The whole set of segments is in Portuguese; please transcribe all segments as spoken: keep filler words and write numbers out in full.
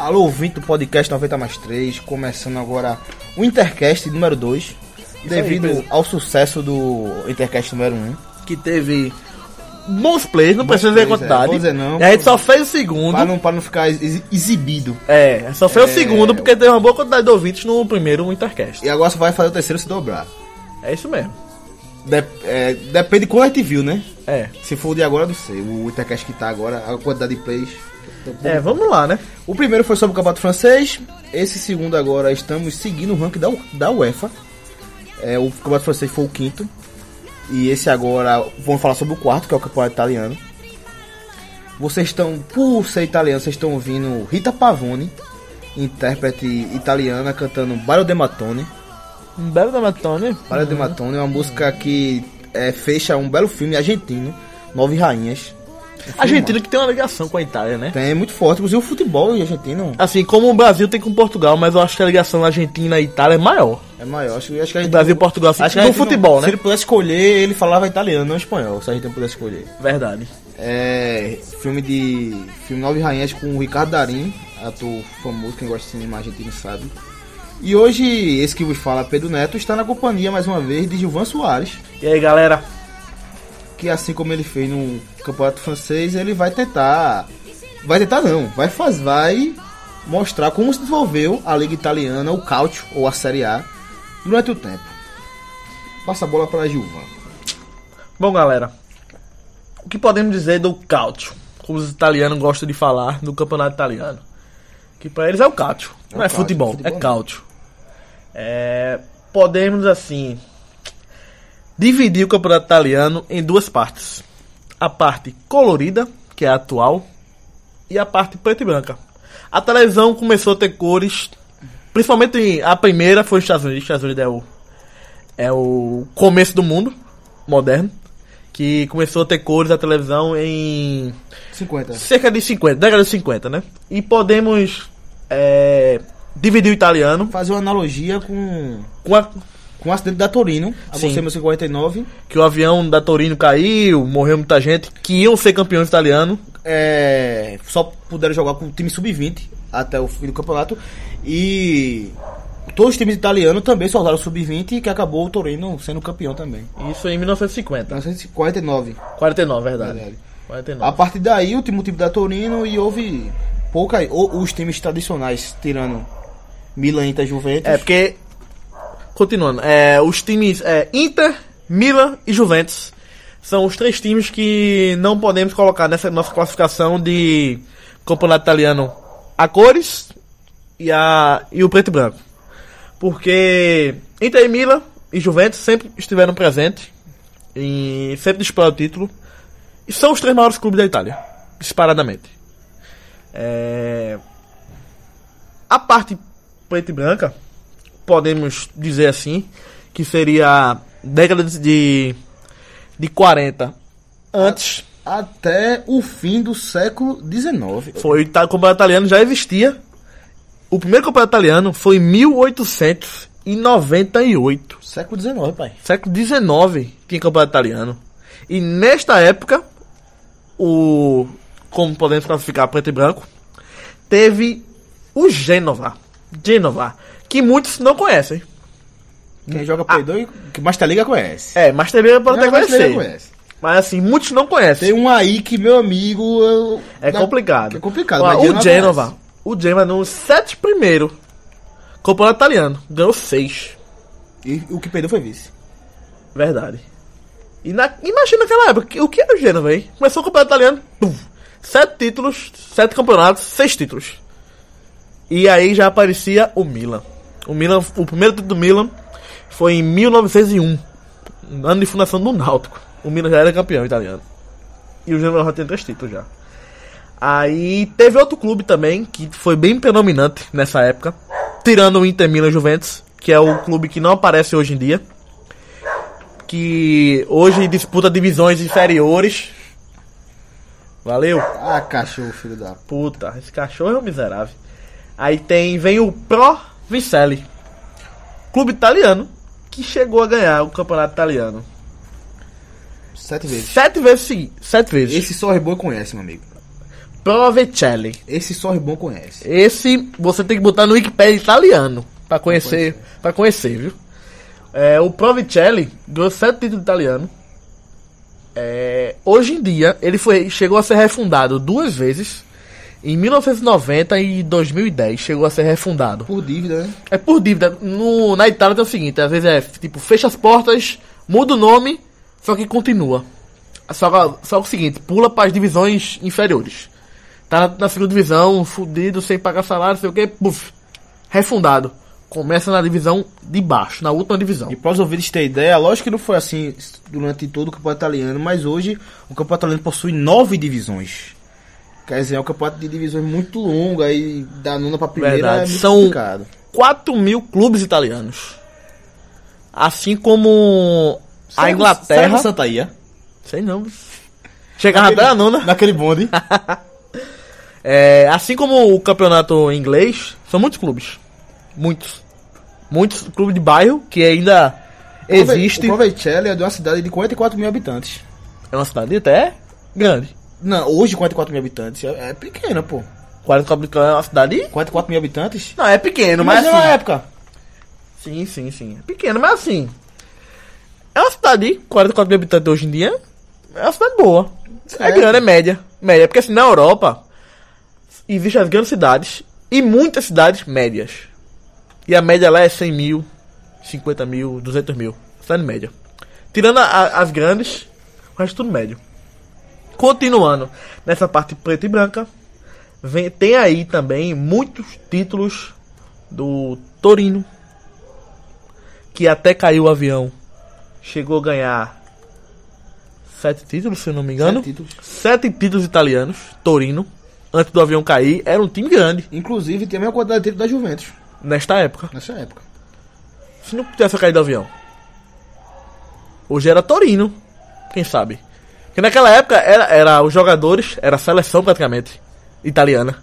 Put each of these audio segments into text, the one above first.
Alô, ouvinte do podcast noventa mais três, começando agora o Intercast número dois, devido aí, ao sucesso do Intercast número um, que teve bons plays, não bons precisa plays, dizer a quantidade. É, dizer não, e a gente só fez o segundo. Para não, para não ficar ex- exibido. É, só fez é... o segundo porque teve uma boa quantidade de ouvintes no primeiro Intercast. E agora só vai fazer o terceiro se dobrar. É isso mesmo. De- é, depende de quando a gente viu, né? É. Se for o de agora, eu não sei. O Intercast que tá agora, a quantidade de plays. É, vamos lá, né? O primeiro foi sobre o Campeonato Francês. Esse segundo agora estamos seguindo o ranking da, U- da UEFA. É, o Campeonato Francês foi o quinto. E esse agora, vamos falar sobre o quarto, que é o Campeonato Italiano. Vocês estão, por ser italiano, vocês estão ouvindo Rita Pavone, intérprete italiana, cantando Ballo de Matone. Um belo da Matone. Ballo de Matone é uma música que é, fecha um belo filme argentino, Nove Rainhas. A Argentina que tem uma ligação com a Itália, né? Tem, é muito forte, inclusive o futebol argentino Assim, como o Brasil tem com Portugal, mas eu acho que a ligação Argentina e Itália é maior. é maior. Acho, acho que a gente, Brasil e Portugal, assim, acho que a no gente futebol, não, né? Se ele pudesse escolher, ele falava italiano, não espanhol, se a gente não pudesse escolher. Verdade. É, filme de filme Nove Rainhas com o Ricardo Darín, ator famoso, quem gosta de cinema argentino sabe. E hoje, esse que vos fala, Pedro Neto, está na companhia, mais uma vez, de Gilvan Soares, E aí, galera? que assim como ele fez no Campeonato Francês, ele vai tentar... Vai tentar não, vai, faz, vai mostrar como se desenvolveu a Liga Italiana, o Calcio, ou a Série A, durante o tempo. Passa a bola para Gilvan. Bom, galera, o que podemos dizer do Calcio? Como os italianos gostam de falar do campeonato italiano. Que pra eles é o Calcio, É não o é calcio, futebol, futebol é não. Calcio. É, podemos, assim, dividir o campeonato italiano em duas partes. A parte colorida, que é a atual, e a parte preta e branca. A televisão começou a ter cores, principalmente a primeira foi os Estados Unidos. Estados Unidos é o, é o começo do mundo moderno, que começou a ter cores da televisão em cinquenta. cerca de cinquenta, década de cinquenta, né? E podemos é, dividir o italiano Fazer uma analogia com, com a, com o acidente da Torino, a Sim. mil novecentos e quarenta e nove. que o avião da Torino caiu, morreu muita gente, que iam ser campeões italianos. É, só puderam jogar com o time sub vinte até o fim do campeonato. E todos os times italianos também só usaram o sub vinte, que acabou o Torino sendo campeão também. Isso em mil novecentos e cinquenta. mil novecentos e quarenta e nove. quarenta e nove, verdade. Verdade. quarenta e A nove. partir daí, o último time da Torino e houve pouca. Ou os times tradicionais, tirando Milan, Inter, Juventus. É, porque, continuando, é, os times é, Inter, Milan e Juventus são os três times que não podemos colocar nessa nossa classificação de campeonato italiano a cores e, a, e o preto e branco. Porque Inter e Milan e Juventus sempre estiveram presentes e sempre disputaram o título. E são os três maiores clubes da Itália, disparadamente. É... A parte preta e branca, podemos dizer assim, que seria a década de, de quarenta antes. Até o fim do século dezenove. Foi, o campeonato italiano já existia. O primeiro campeonato italiano foi em mil oitocentos e noventa e oito. Século dezenove, pai. Século dezenove tinha campeonato italiano. E nesta época, o como podemos classificar preto e branco, teve o Gênova. Gênova, que muitos não conhecem. Quem joga Play dois, que Master Liga conhece. É, mas também pode até Quem Master Liga conhecer. conhece. Mas assim, muitos não conhecem. Tem um aí que, meu amigo... eu- É da- complicado. É complicado, Ó, mas o Genoa Gênova, conhece. o Gênova nos sete primeiros campeonato italiano, ganhou seis. E o que perdeu foi vice. Verdade. E na, imagina naquela época, que- o que era o Gênova, hein? Começou o campeonato italiano, pum, sete títulos, sete campeonatos, seis títulos. E aí já aparecia o Milan. O Milan, o primeiro título do Milan foi em mil novecentos e um, ano de fundação do Náutico. O Milan já era campeão italiano. E o Gênova já tem três títulos já. Aí teve outro clube também, que foi bem predominante nessa época, tirando o Inter, Milan e Juventus, que é o clube que não aparece hoje em dia, que hoje disputa divisões inferiores. Valeu? Ah, cachorro, filho da... Puta, esse cachorro é um miserável. Aí tem, vem o Pro Vercelli, clube italiano, que chegou a ganhar o campeonato italiano. Sete vezes. Sete vezes seguidas. Sete vezes. Esse só Reboi conhece, meu amigo. Pro Vercelli. Esse só o bom conhece. Esse você tem que botar no Wikipedia italiano pra conhecer, pra conhecer, viu? É, o Pro Vercelli ganhou sete títulos italianos. É, hoje em dia, ele foi, chegou a ser refundado duas vezes. Em mil novecentos e noventa e dois mil e dez chegou a ser refundado. Por dívida, né? É por dívida. No, na Itália tem o seguinte, às vezes é tipo, fecha as portas, muda o nome, só que continua. Só, só o seguinte, pula para as divisões inferiores. Tá na, na segunda divisão, fudido, sem pagar salário, sei o que, puf, refundado. Começa na divisão de baixo, na última divisão. E para os ouvintes terem ideia, lógico que não foi assim durante todo o campeonato italiano, mas hoje o campeonato italiano possui nove divisões. Quer dizer, é um campeonato de divisões muito longo, aí da nona pra primeira. Verdade. É muito São complicado. quatro mil clubes italianos. Assim como a Será Inglaterra... que Santa ia? Sei não. Chegava até a nona. Naquele bonde. É, assim como o campeonato inglês, são muitos clubes. Muitos. Muitos clubes de bairro que ainda existe. O Pro Vercelli é de uma cidade de quarenta e quatro mil habitantes. É uma cidade até grande. Não, hoje quarenta e quatro mil habitantes é, é pequena, pô. quarenta e quatro é uma cidade? quarenta e quatro mil habitantes? Não, é pequeno, mas, Mas assim... na época. Sim, sim, sim. É pequeno, mas assim... É uma cidade, quarenta e quatro mil habitantes hoje em dia, é uma cidade boa. Certo. É grande, é média. Média, porque assim, na Europa, existem as grandes cidades e muitas cidades médias. E a média lá é cem mil, cinquenta mil, duzentos mil. Cidade média. Tirando a, a, as grandes, o resto tudo médio. Continuando nessa parte preta e branca, vem, tem aí também muitos títulos do Torino, que até caiu o avião, chegou a ganhar sete títulos, se eu não me engano. Sete títulos. Sete títulos italianos, Torino, antes do avião cair, era um time grande Inclusive, tem a mesma quantidade de títulos da Juventus. nesta época. Nessa época. Se não tivesse caído o avião, hoje era Torino, quem sabe? Porque naquela época era, era os jogadores, era a seleção praticamente italiana.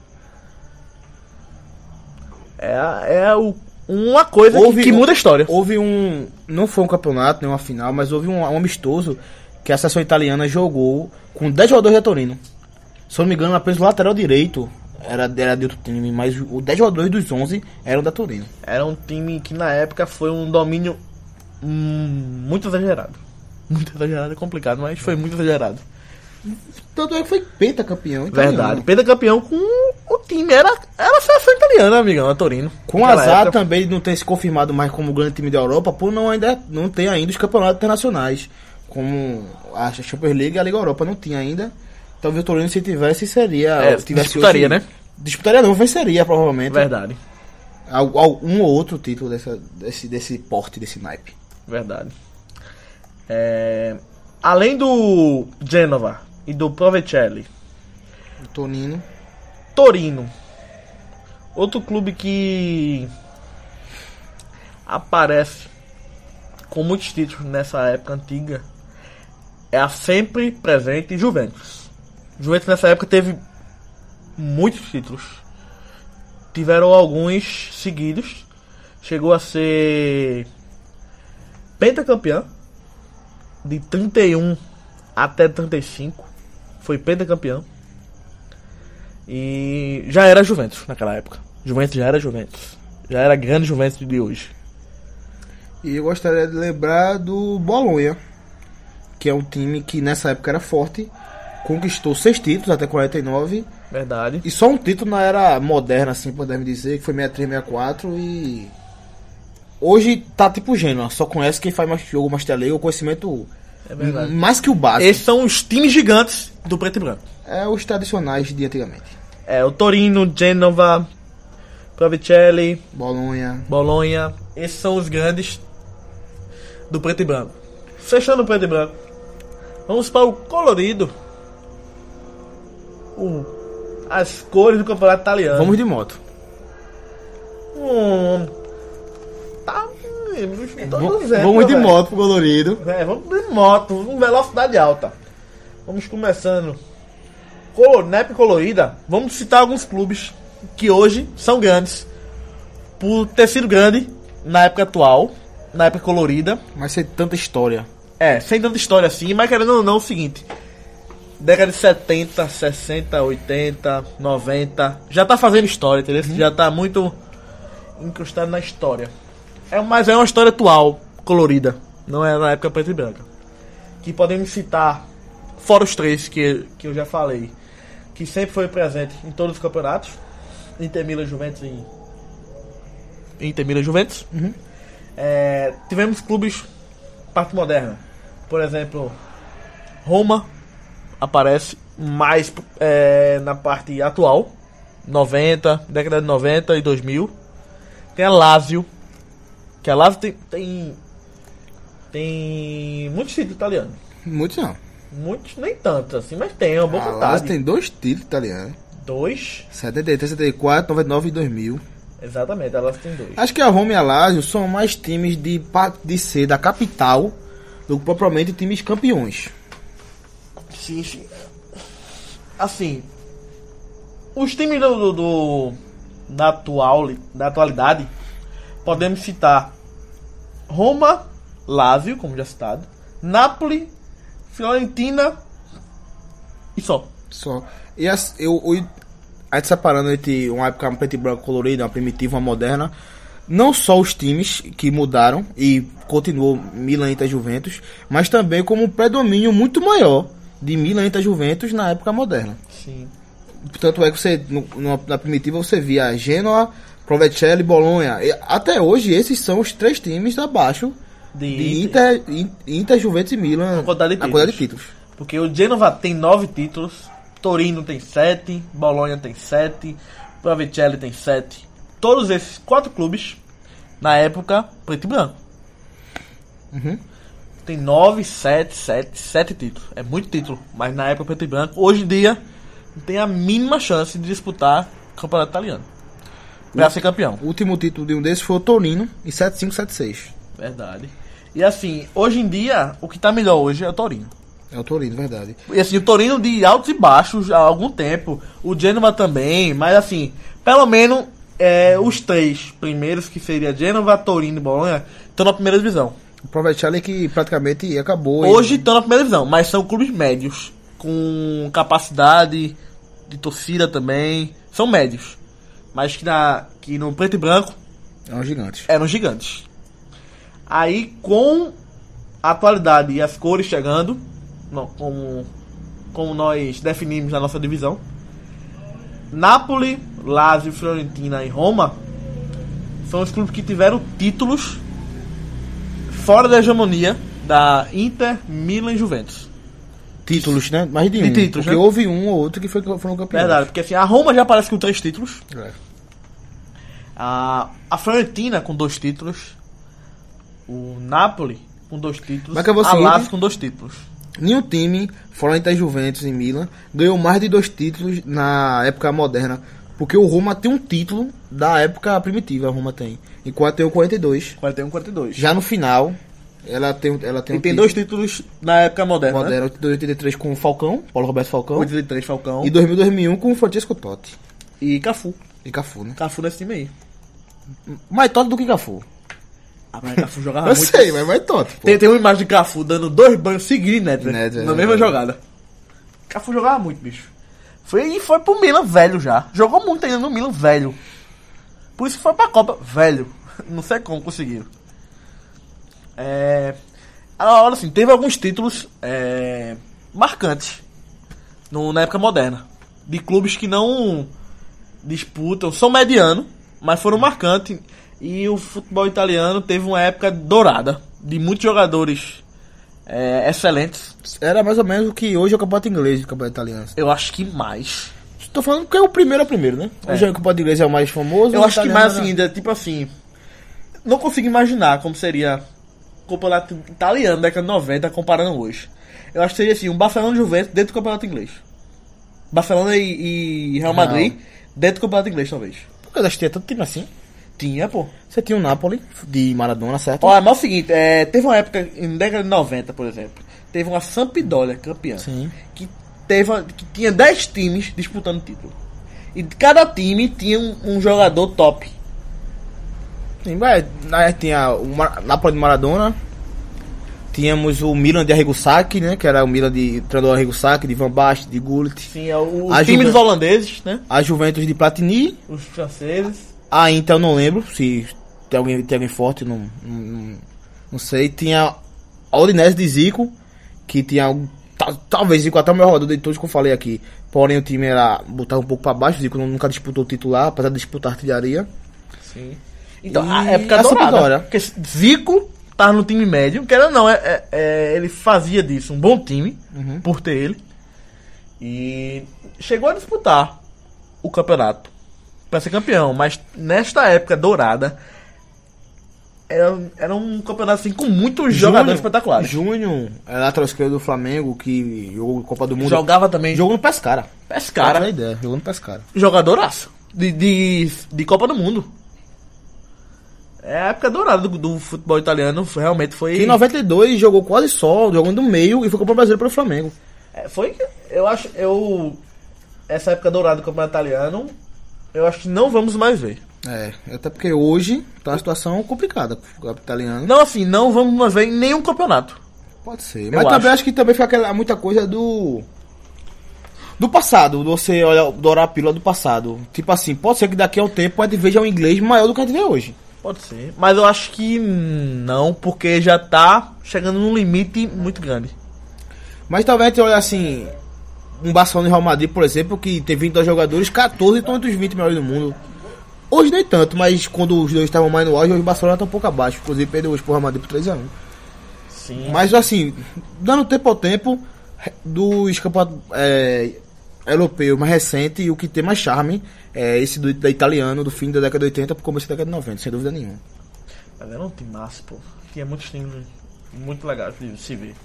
É, é o, uma coisa que, que muda a história. Houve um... Não foi um campeonato, nem uma final, mas houve um, um amistoso que a seleção italiana jogou com dez jogadores da Torino. Se eu não me engano, apenas o lateral direito era, era de outro time, mas os dez jogadores dos onze eram da Torino. Era um time que na época foi um domínio hum, muito exagerado. Muito exagerado, é complicado, mas foi muito exagerado. Tanto é que foi pentacampeão Verdade. italiano. Pentacampeão com o time. Era, era a seleção italiana, amigão, a Torino. Com Naquela azar época. também de não ter se confirmado mais como grande time da Europa, por não, ainda, não ter ainda os campeonatos internacionais. Como a Champions League e a Liga Europa não tinha ainda. Talvez o Torino, se tivesse, seria... É, tivesse disputaria, hoje, né? Disputaria não, venceria provavelmente. Verdade. Um ou outro título dessa, desse, desse porte, desse naipe. Verdade. É, além do Genova e do Pro Vercelli, O Tonino. Torino, outro clube que aparece com muitos títulos nessa época antiga, é a sempre presente Juventus. Juventus nessa época teve muitos títulos. Tiveram alguns seguidos. Chegou a ser pentacampeão. De trinta e um até trinta e cinco. Foi pentacampeão. E já era Juventus naquela época. Juventus já era Juventus. Já era grande Juventus de hoje. E eu gostaria de lembrar do Bolonha, que é um time que nessa época era forte. Conquistou seis títulos até quarenta e nove. Verdade. E só um título na era moderna, assim, podemos dizer, que foi sessenta e três, sessenta e quatro. E hoje tá tipo Genoa, só conhece quem faz mais jogo, mais teleio, o conhecimento É verdade. mais que o básico. Esses são os times gigantes do preto e branco. É os tradicionais de antigamente. É o Torino, Genova, Pro Vercelli, Bolonha. Bolonha. Esses são os grandes do preto e branco. Fechando o preto e branco, vamos para o colorido. O, as cores do campeonato italiano. Vamos de moto. Hum, tá. tô Vamos dizendo, vamos de velho. moto pro colorido. É, vamos de moto, com velocidade alta. Vamos começando. Color, na época colorida, vamos citar alguns clubes que hoje são grandes. Por ter sido grande na época atual, na época colorida. Mas sem tanta história. É, sem tanta história assim, mas querendo ou não, é o seguinte. década de setenta, sessenta, oitenta, noventa. Já tá fazendo história, entendeu? Uhum. Já tá muito incrustado na história. É, mas é uma história atual, colorida. Não é na época preta e branca. Que podemos citar, fora os três que, que eu já falei, que sempre foi presente em todos os campeonatos. Inter, Milan, Juventus e... Inter, Milan, Juventus. Uhum. É, tivemos clubes parte moderna. Por exemplo, Roma aparece mais é, na parte atual, noventa, década de noventa e dois mil. Tem a Lazio, que a Lazio tem tem, tem muitos títulos italianos. Muitos não. Muitos, nem tanto assim, mas tem, é uma boa A vontade. Lazio tem dois títulos italianos. Dois? setenta e três, setenta e quatro, noventa e nove e dois mil. Exatamente, a Lazio tem dois. Acho que a Roma e a Lazio são mais times de, de ser da capital do que propriamente times campeões. Sim, sim. Assim, os times do, do, do da, atual, da atualidade, podemos citar Roma, Lazio, como já citado, Napoli, Fiorentina e só. Só. E as, eu, eu, a gente separando entre uma época preto e branco colorida, uma primitiva, uma moderna, não só os times que mudaram e continuou Milan, Inter, Juventus, mas também como um predomínio muito maior de Milan, Inter, Juventus na época moderna. Sim. Tanto é que você, no, no, na primitiva, você via Genoa, Provercelli, Bolonha. E até hoje, esses são os três times abaixo de, de Inter, Inter, Inter, Juventus e Milan na quantidade de, na quantidade de títulos. Porque o Genova tem nove títulos, Torino tem sete, Bolonha tem sete, Provercelli tem sete. Todos esses quatro clubes, na época, preto e branco. Uhum. Tem nove, sete, sete, sete títulos. É muito título, mas na época preto e branco. Hoje em dia, não tem a mínima chance de disputar o campeonato italiano pra ser campeão. O último título de um desses foi o Torino, em sete cinco sete seis. Verdade. E assim, hoje em dia, o que tá melhor hoje é o Torino. É o Torino, verdade. E assim, o Torino de altos e baixos há algum tempo. O Genova também, mas assim, pelo menos é, os três primeiros, que seria Genova, Torino e Bolonha, estão na primeira divisão. O Provercelli que praticamente acabou. Hoje estão na primeira divisão, mas são clubes médios, com capacidade de torcida também. São médios, mas que, na, que no preto e branco eram gigantes. Eram gigantes. Aí, com a atualidade e as cores chegando, não, como, como nós definimos na nossa divisão, Napoli, Lazio, Fiorentina e Roma são os clubes que tiveram títulos fora da hegemonia da Inter, Milan e Juventus. Títulos, né? Mais de, de um. títulos, porque né? houve um ou outro que foi, foram campeões. Verdade, porque assim, a Roma já aparece com três títulos. É. A, a Fiorentina com dois títulos. O Napoli com dois títulos. Mas que eu vou a seguir, Lazio com dois títulos. Nenhum time, fora Inter, Juventus e Milan, ganhou mais de dois títulos na época moderna. Porque o Roma tem um título da época primitiva, a Roma tem. Enquanto tem o quarenta e dois. quarenta e um, quarenta e dois. Já no final, ela tem, ela tem e um tem título dois títulos na época moderna. moderna, né? oitenta e três com o Falcão, Paulo Roberto Falcão. oitenta e três Falcão. E dois mil, dois mil e um com o Francesco Totti. E Cafu. E Cafu, né? Cafu nesse time aí. Mais Totti do que Cafu. Ah, mas Cafu jogava Eu muito. sei, mas mais Totti, pô. Tem, tem uma imagem de Cafu dando dois banhos seguidos em Nedved, Nedved, na é, mesma é. jogada. Cafu jogava muito, bicho. Foi, e foi pro Milan velho já. Jogou muito ainda no Milan velho. Por isso que foi pra Copa velho. Não sei como conseguiram. É... Agora assim, teve alguns títulos é... marcantes no, na época moderna. De clubes que não disputam, são medianos, mas foram marcantes. E o futebol italiano teve uma época dourada, de muitos jogadores é, excelentes. Era mais ou menos o que hoje é o campeonato inglês e o campeonato italiano. Eu acho que mais. Tô falando que é o primeiro é o primeiro, né? É. Hoje é o campeonato inglês é o mais famoso. Eu o acho que italiano mais era- assim, ainda, tipo assim, não consigo imaginar como seria o campeonato italiano da década de noventa comparando hoje. Eu acho que seria assim, um Barcelona e Juventus dentro do campeonato inglês. Barcelona e, e Real Madrid Real. dentro do campeonato inglês, talvez. Porque eu acho que tinha tanto time assim. Tinha, pô. Você tinha o Napoli, de Maradona, certo? Olha, mas é o seguinte, é, teve uma época, em década de noventa, por exemplo, teve uma Sampdoria campeã, Sim. que, teve, uma- que tinha dez times disputando o título. E cada time tinha um, um jogador top. Sim, vai. Aí tinha o Mar- Napoli de Maradona, Tínhamos o Milan de Arrigo Sacchi, né? Que era o Milan de treinador Arrigo Sacchi, de Van Basten, de Gullit. Sim, é o A time Juve- dos holandeses, né? A Juventus de Platini. Os franceses. A Inter eu não lembro se tem alguém, tem alguém forte, não, não, não, não sei. Tinha a Udinese de Zico, que tinha um- ta- talvez Zico até o melhor jogador de todos que eu falei aqui. Porém o time era botar um pouco pra baixo, Zico nunca disputou o titular, apesar de disputar artilharia. Sim. Então, E a época a dourada. Sampdoria. Porque Zico tava no time médio, que era não, é, é- é- ele fazia disso um bom time, Uhum. por ter ele. E chegou a disputar o campeonato pra ser campeão, mas nesta época dourada era, era um campeonato assim com muitos jogadores espetaculares. Júnior, é lateral esquerdo do Flamengo, que jogou Copa do Mundo. Jogava também. Jogou no Pescara. Pescara. Pra ter ideia, jogou no Pescara. Jogadoraço. De, de, de Copa do Mundo. É a época dourada do, do futebol italiano, realmente foi. Que em noventa e dois jogou quase só, jogando no meio e foi campeão brasileiro pelo Flamengo. É, foi. Eu acho. Eu. Essa época dourada do campeonato italiano, eu acho que não vamos mais ver. É, até porque hoje tá uma situação complicada pro campeonato italiano. Não, assim, não vamos mais ver em nenhum campeonato. Pode ser. Mas Eu também acho. acho que também foi aquela, muita coisa do. Do passado, você olha, dourar a pílula do passado. Tipo assim, pode ser que daqui a um tempo a gente veja um inglês maior do que a gente vê hoje. Pode ser. Mas eu acho que não, porque já tá chegando num limite muito grande. Mas talvez a gente olhe assim, um Barcelona e Real Madrid, por exemplo, que tem vinte e dois jogadores, quatorze estão entre os vinte melhores do mundo. Hoje nem tanto, mas quando os dois estavam mais no auge, hoje o Barcelona tá um pouco abaixo. Inclusive perdeu hoje pro Real Madrid por três a um. Sim. Mas assim, dando tempo ao tempo, dos campeonatos é, europeus mais recentes, e o que tem mais charme é esse do, da italiano, do fim da década de oitenta pro começo da década de noventa, sem dúvida nenhuma. Mas era um time massa, pô. Tinha muitos times muito legais de se ver.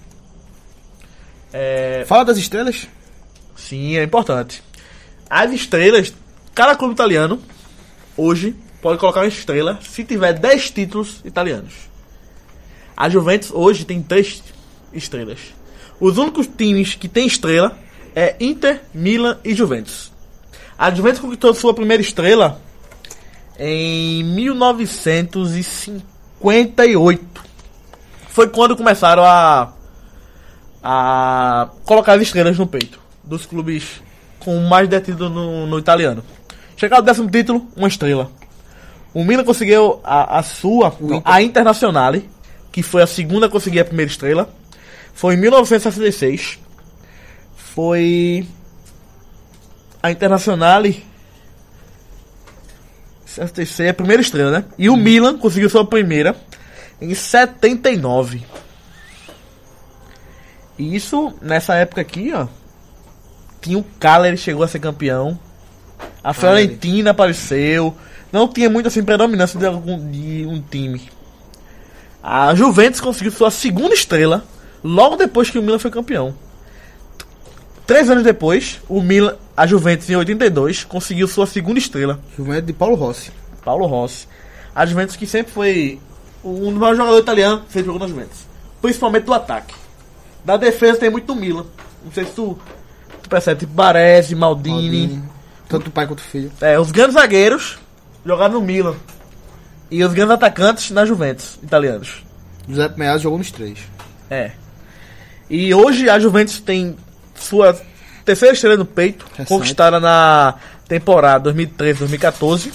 É, Fala das estrelas. sim, é importante. As estrelas, cada clube italiano, hoje, pode colocar uma estrela se tiver dez títulos italianos. A Juventus hoje tem três estrelas. Os únicos times que tem estrela é Inter, Milan e Juventus. A Juventus conquistou sua primeira estrela em mil novecentos e cinquenta e oito. Foi quando começaram a, a colocar as estrelas no peito dos clubes com mais detido no, no italiano. Chegado ao décimo título, uma estrela. O Milan conseguiu a, a sua, Inter. a Internazionale, que foi a segunda a conseguir a primeira estrela. Foi em mil novecentos e sessenta e seis. Foi a Internazionale sessenta e seis, a primeira estrela, né? E o Milan conseguiu sua primeira em setenta e nove. E isso, nessa época aqui, ó, tinha o Cagliari, chegou a ser campeão. A Fiorentina apareceu. Não tinha muito assim predominância de, algum, de um time. A Juventus conseguiu sua segunda estrela logo depois que o Milan foi campeão. Três anos depois, o Milan, a Juventus em oitenta e dois conseguiu sua segunda estrela. Juventus de Paulo Rossi. Paulo Rossi. A Juventus que sempre foi um dos maiores jogadores italianos que sempre jogou na Juventus. Principalmente do ataque. Da defesa tem muito do Milan. Não sei se tu, tu percebe, tipo Baresi, Maldini. Maldini. Tanto o pai quanto o filho. É, os grandes zagueiros jogaram no Milan. E os grandes atacantes na Juventus, italianos. José Meazza jogou nos três. É. E hoje a Juventus tem sua terceira estrela no peito, Recente. conquistada na temporada dois mil e treze, dois mil e quatorze.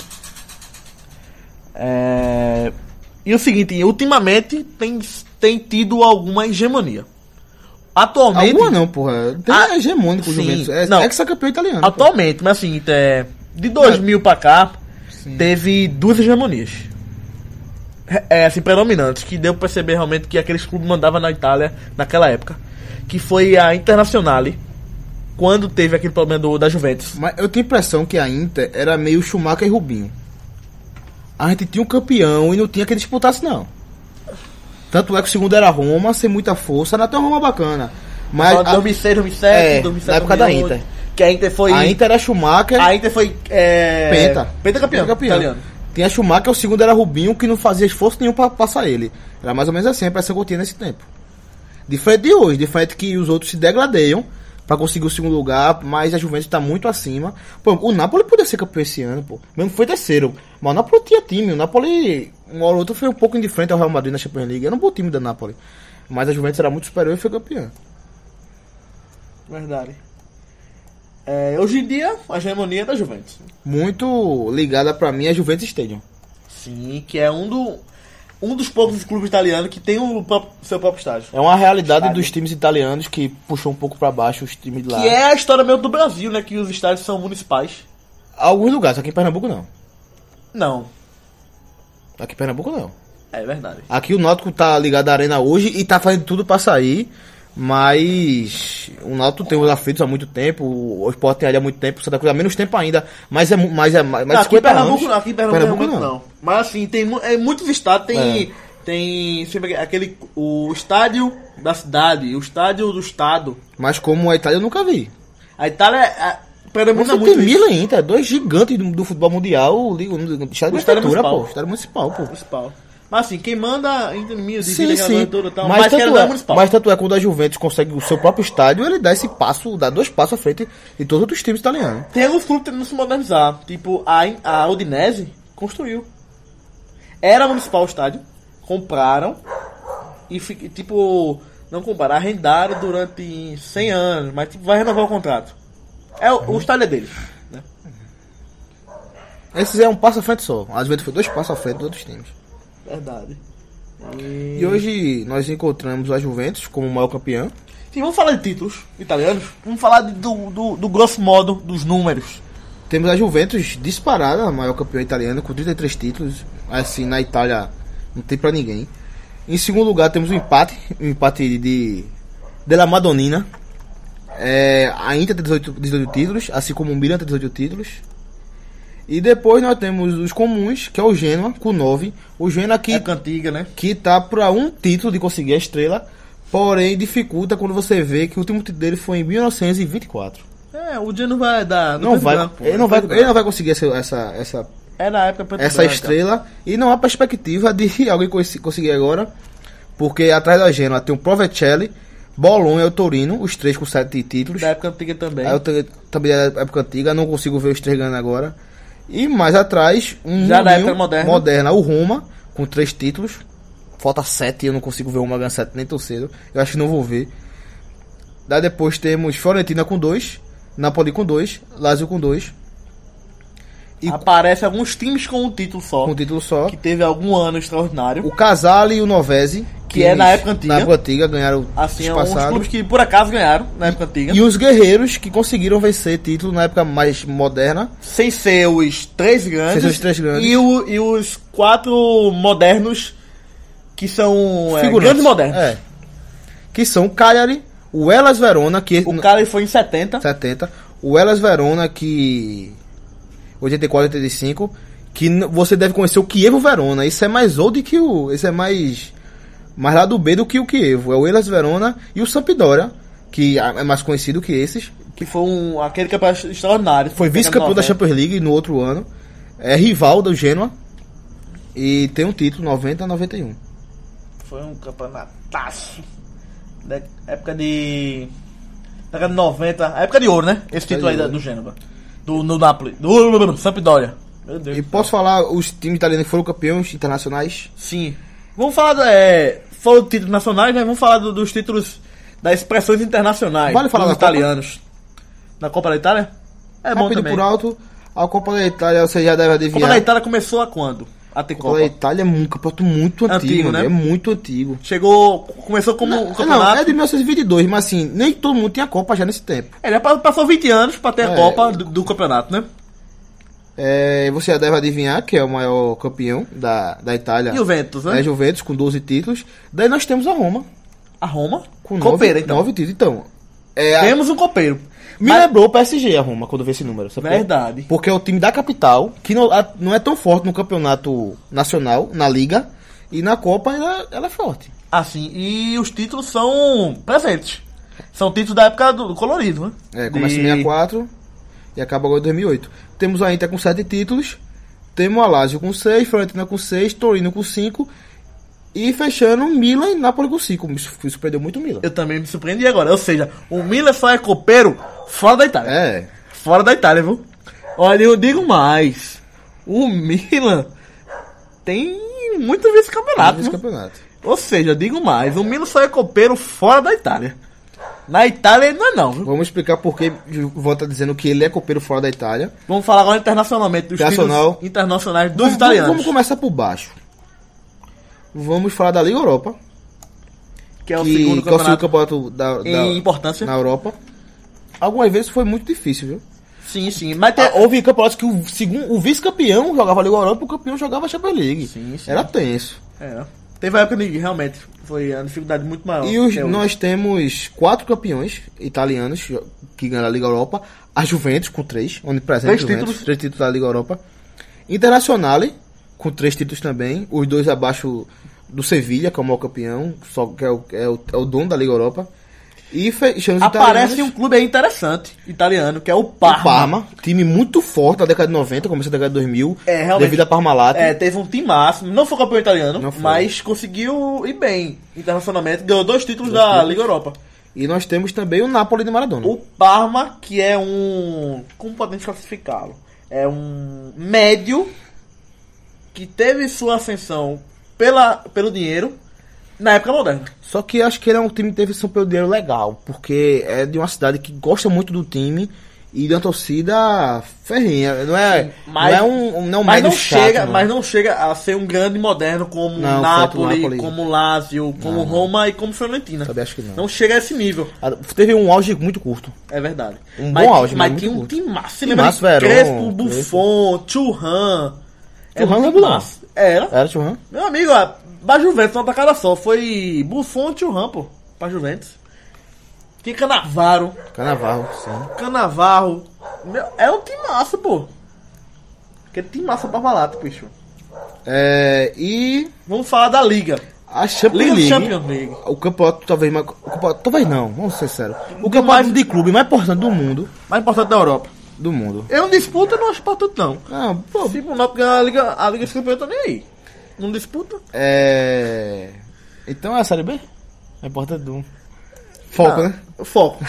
É... E o seguinte, ultimamente tem, tem tido alguma hegemonia. Atualmente. Alguma não, porra. Tem Ah, hegemônico o sim. Juventus. É Não. ex-campeão italiano. pô. Atualmente, mas assim, é, de dois mil pra cá, teve duas hegemonias. É, assim, predominantes, que deu pra perceber realmente que aqueles clubes mandavam na Itália naquela época. Que foi a Internazionale, quando teve aquele problema do, da Juventus. Mas eu tenho a impressão que a Inter era meio Schumacher e Rubinho. A gente tinha um campeão e não tinha quem disputasse, não. Tanto é que o segundo era Roma, sem muita força, era até uma Roma bacana. Mas dois mil e seis, dois mil e sete, É, dois mil e sete, na época da dois mil e oito, Inter. Que a Inter foi. a Inter era Schumacher, a Inter foi. É, Penta. Pentacampeão. Pentacampeão. Italiano. Tinha Schumacher, o segundo era Rubinho, que não fazia esforço nenhum pra passar ele. Era mais ou menos assim a impressão que eu tinha nesse tempo. Diferente de hoje, diferente que os outros se degladeiam pra conseguir o segundo lugar, mas a Juventus tá muito acima. Pô, o Napoli podia ser campeão esse ano, pô. Mesmo foi terceiro. Mas o Napoli tinha time. O Napoli, uma hora ou outra, foi um pouco indiferente ao Real Madrid na Champions League. Era um bom time da Napoli. mas a Juventus era muito superior e foi campeã. Verdade. É, hoje em dia, a hegemonia é da Juventus. Muito ligada pra mim a Juventus Stadium. Sim, que é um, do, um dos poucos clubes italianos que tem o próprio, seu próprio estádio. É uma realidade Estádio. dos times italianos que puxou um pouco pra baixo os times de lá. Que é a história mesmo do Brasil, né? Que os estádios são municipais. Alguns lugares, aqui em Pernambuco não. Não, Aqui em Pernambuco não. é verdade. Aqui o Náutico tá ligado à Arena hoje e tá fazendo tudo pra sair, mas o Náutico tem os aflitos há muito tempo, o Sport tem ali há muito tempo, o Santa Cruz há menos tempo ainda, mas é, mu- mas é mais Não, aqui em cinquenta Pernambuco anos. não, aqui em Pernambuco, Pernambuco não. não. não. Mas assim, tem mu- é, muitos estados tem. É. Tem sempre aquele. O estádio da cidade, o estádio do estado. Mas como a Itália eu nunca vi. A Itália é. Pernambuco Você é tem muito Milan e Inter, dois gigantes do, do futebol mundial, o, o, o estádio O de estádio arquitetura, municipal. pô, estádio municipal, pô. municipal. Mas assim, quem manda Inter Milan, Sim, divide sim. aquela toda e tal, Mas, mas quem tanto não é é, municipal. mas tanto é quando a Juventus consegue o seu próprio estádio, ele dá esse passo, dá dois passos à frente de todos os outros times italianos. Tem alguns clubes tentando se modernizar. Tipo, a, In- a Udinese construiu. Era municipal o estádio. Compraram. E, fi- tipo, não compraram, arrendaram durante cem anos. Mas tipo, vai renovar o contrato. É, o, o estádio é deles. Né? Esse é um passo à frente só. A Juventus foi dois passos à frente dos outros times. Verdade. E hoje nós encontramos a Juventus como maior campeã. Sim, vamos falar de títulos italianos. Vamos falar de- do, do, do grosso modo dos números. Temos a Juventus disparada, a maior campeã italiana, com trinta e três títulos. Assim, na Itália não tem pra ninguém. Em segundo lugar temos o empate, o empate de Della Madonnina. É, a Inter tem dezoito, dezoito títulos, assim como o Milan tem dezoito títulos. E depois nós temos os comuns, que é o Genoa, com nove. O Genoa que, É cantiga, né? que tá pra um título de conseguir a estrela, porém dificulta quando você vê que o último título dele foi em mil novecentos e vinte e quatro. É, o dia não vai dar. Não vai, branco, pô, ele, não vai, preto e ele não branco. vai conseguir essa, essa, essa, É na época preto e essa branco. estrela. E não há perspectiva de alguém consi- conseguir agora. Porque atrás da Genoa tem o Provercelli, Bolonha e o Torino, os três com sete títulos. Da época antiga também. Aí eu te- também é da época antiga, não consigo ver os três ganhando agora. E mais atrás, um Já da novinho, época moderna. moderna, o Roma, com três títulos. Falta sete, eu não consigo ver o Roma ganhar sete nem tão cedo. Eu acho que não vou ver. Daí depois temos Fiorentina com dois, Napoli com dois, Lazio com dois. E Aparece alguns times com um título só. com um título só. Que teve algum ano extraordinário. O Casale e o Novese, Que é na época antiga. Na época antiga, ganharam Assim, os é uns passados. clubes que por acaso ganharam na época antiga. E os guerreiros que conseguiram vencer título na época mais moderna. Sem ser os três grandes. Sem ser os três grandes. E, o- e os quatro modernos que são é, Figurantes. grandes modernos. É. Que são o Cagliari, o Hellas Verona, que O cara foi em setenta. setenta, o Hellas Verona, que oitenta e quatro, oitenta e cinco, que n- você deve conhecer o Chievo Verona. Isso é mais old que o, isso é mais mais lá do B do que o Chievo. É o Hellas Verona e o Sampdoria, que é mais conhecido que esses. Que foi um, aquele campeonato extraordinário. Foi vice-campeão da Champions League no outro ano. É rival do Genoa e tem um título noventa a noventa e um. Foi um campeonataço. Da época de. Década de noventa. A época de ouro, né? Esse título aí de da- ouro. do Gênova. Do no Napoli. Do Sampdoria. Meu Deus. E do céu. posso falar os times italianos que foram campeões internacionais? Sim. Vamos falar. do- É, falou de títulos nacionais, né? Vamos falar do- dos títulos das expressões internacionais. Vale falar dos da Copa? italianos. Na Copa da Itália? É bom Rápido também. por alto, a Copa da Itália você já deve A adivinhar. Copa da Itália começou a quando? A ter A Copa Copa. da Itália é um campeonato muito antigo, Antigo, né? né? É muito antigo. Chegou. Começou como um Não, campeonato. é de mil novecentos e vinte e dois, mas assim, nem todo mundo tinha Copa já nesse tempo. Ele já passou vinte anos pra ter a É. Copa do, do campeonato, né? É, você já deve adivinhar que é o maior campeão da, da Itália. Juventus, né? É Juventus, com doze títulos. Daí nós temos a Roma, A Roma. com Copeira, nove, então. nove títulos. Então, é, a- Temos um copeiro. me Mas- lembrou o P S G, a Roma, quando eu vi esse número. sabe por quê? Verdade. Porque é o time da capital, que não, a- não é tão forte no campeonato nacional, na liga, e na Copa ela, ela é forte. Assim, e os títulos são presentes. São títulos da época do, do colorido, né? É, começa De- em sessenta e quatro e acaba agora em dois mil e oito. Temos a Inter com sete títulos, temos a Lazio com seis, Fiorentina com seis, Torino com cinco, e fechando Milan e Napoli com cinco. Me su- surpreendeu muito o Milan. Eu também me surpreendi agora. Ou seja, o Milan só é copeiro fora da Itália. É, Fora da Itália, viu? Olha, eu digo mais. O Milan tem muito vice-campeonato. esse viu? campeonato. Ou seja, eu digo mais, o Milan só é copeiro fora da Itália. Na Itália ele não é não, viu? Vamos explicar por que volta dizendo que ele é copeiro fora da Itália. Vamos falar agora internacionalmente dos Internacional. títulos internacionais dos Vamos, italianos. vamos começar por baixo. Vamos falar da Liga Europa, que é o que, segundo que é o segundo campeonato campeonato da, da, em importância. na Europa. Algumas vezes foi muito difícil, viu? Sim, sim. Mas tem... Ah, houve campeonatos que o, segundo, o vice-campeão jogava a Liga Europa e o campeão jogava a Champions League. Sim, sim. Era tenso. É. Teve uma época que realmente foi uma dificuldade muito maior. E os, que é nós temos quatro campeões italianos que ganharam a Liga Europa. A Juventus com três, onde presente Três Juventus, títulos. três títulos da Liga Europa. Internazionale com três títulos também, os dois abaixo do Sevilla, que é o maior campeão, só que é o, é o, é o dono da Liga Europa. E fechamos os Aparece um italianos. clube aí interessante, italiano, que é o Parma. O Parma, time muito forte na década de noventa, começou na década de dois mil, É, realmente. devido a Parmalat. É, teve um time máximo, não foi campeão italiano, Não foi. mas conseguiu ir bem internacionalmente, ganhou dois títulos Dois da títulos. Liga Europa. E nós temos também o Napoli de Maradona. O Parma, que é um... como podemos classificá-lo? É um médio que teve sua ascensão pela, pelo dinheiro na época moderna. Só que acho que ele é um time que teve São Pedro dinheiro legal, porque é de uma cidade que gosta muito do time e de uma torcida ferrinha. Não é, Mas- não é um, um- não é um Mas médio não, chato, chega, não. mas não chega a ser um grande moderno como Não, Napoli, feito Napoli. como Lazio, como Não. Roma e como Fiorentina. Também acho que não. Não chega a esse nível, Ah, Teve um auge muito curto. é verdade. Um mas, bom auge, mas mas tinha um muito time massa. Você Time lembra massa, de Verón, Crespo, Buffon, Thuram. Era Thuram um não é time bom. massa. Era. Era Churran? Meu amigo, ó, da Juventus, uma tacada só. Foi Buffon e Thuram, pô, pra Juventus. Tinha Cannavaro, Canavarro, sim. Cannavaro. Meu, é um time massa, pô. Aquele time massa pra balato, bicho. É, e Vamos falar da Liga. a Champions Liga League. Champions League. O campeonato talvez mais. O campeonato, talvez não, vamos ser sérios. O De campeonato mais- de clube mais importante do mundo. Mais importante da Europa. Do mundo. Eu não disputo, eu não acho importante, não. Ah, pô, Se o Náutico ganhar a Liga, a Liga dos Campeões, eu tô nem aí. Não disputa. é. Então é a Série B? É importante do. Foco, Ah, né? Foco.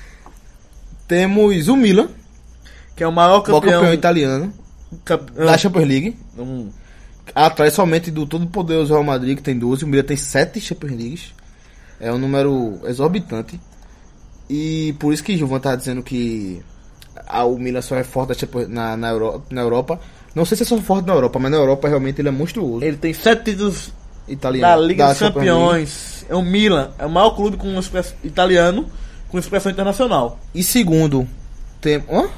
Temos o Milan, Que é o maior maior campeão. campeão italiano Camp- da Champions League. Hum. Atrás somente do todo poderoso Real Madrid, que tem doze. O Milan tem sete Champions Leagues. É um número exorbitante. E por isso que Gilvan tá dizendo que ah, o Milan só é forte da Champions- na, na, Euro- na Europa. Não sei se é só forte na Europa, mas na Europa realmente ele é monstruoso. Ele tem sete títulos Italiano. da Liga dos Champions League. Campeões. É o Milan. É o maior clube com express... italiano com expressão internacional. E segundo, tem. Hã?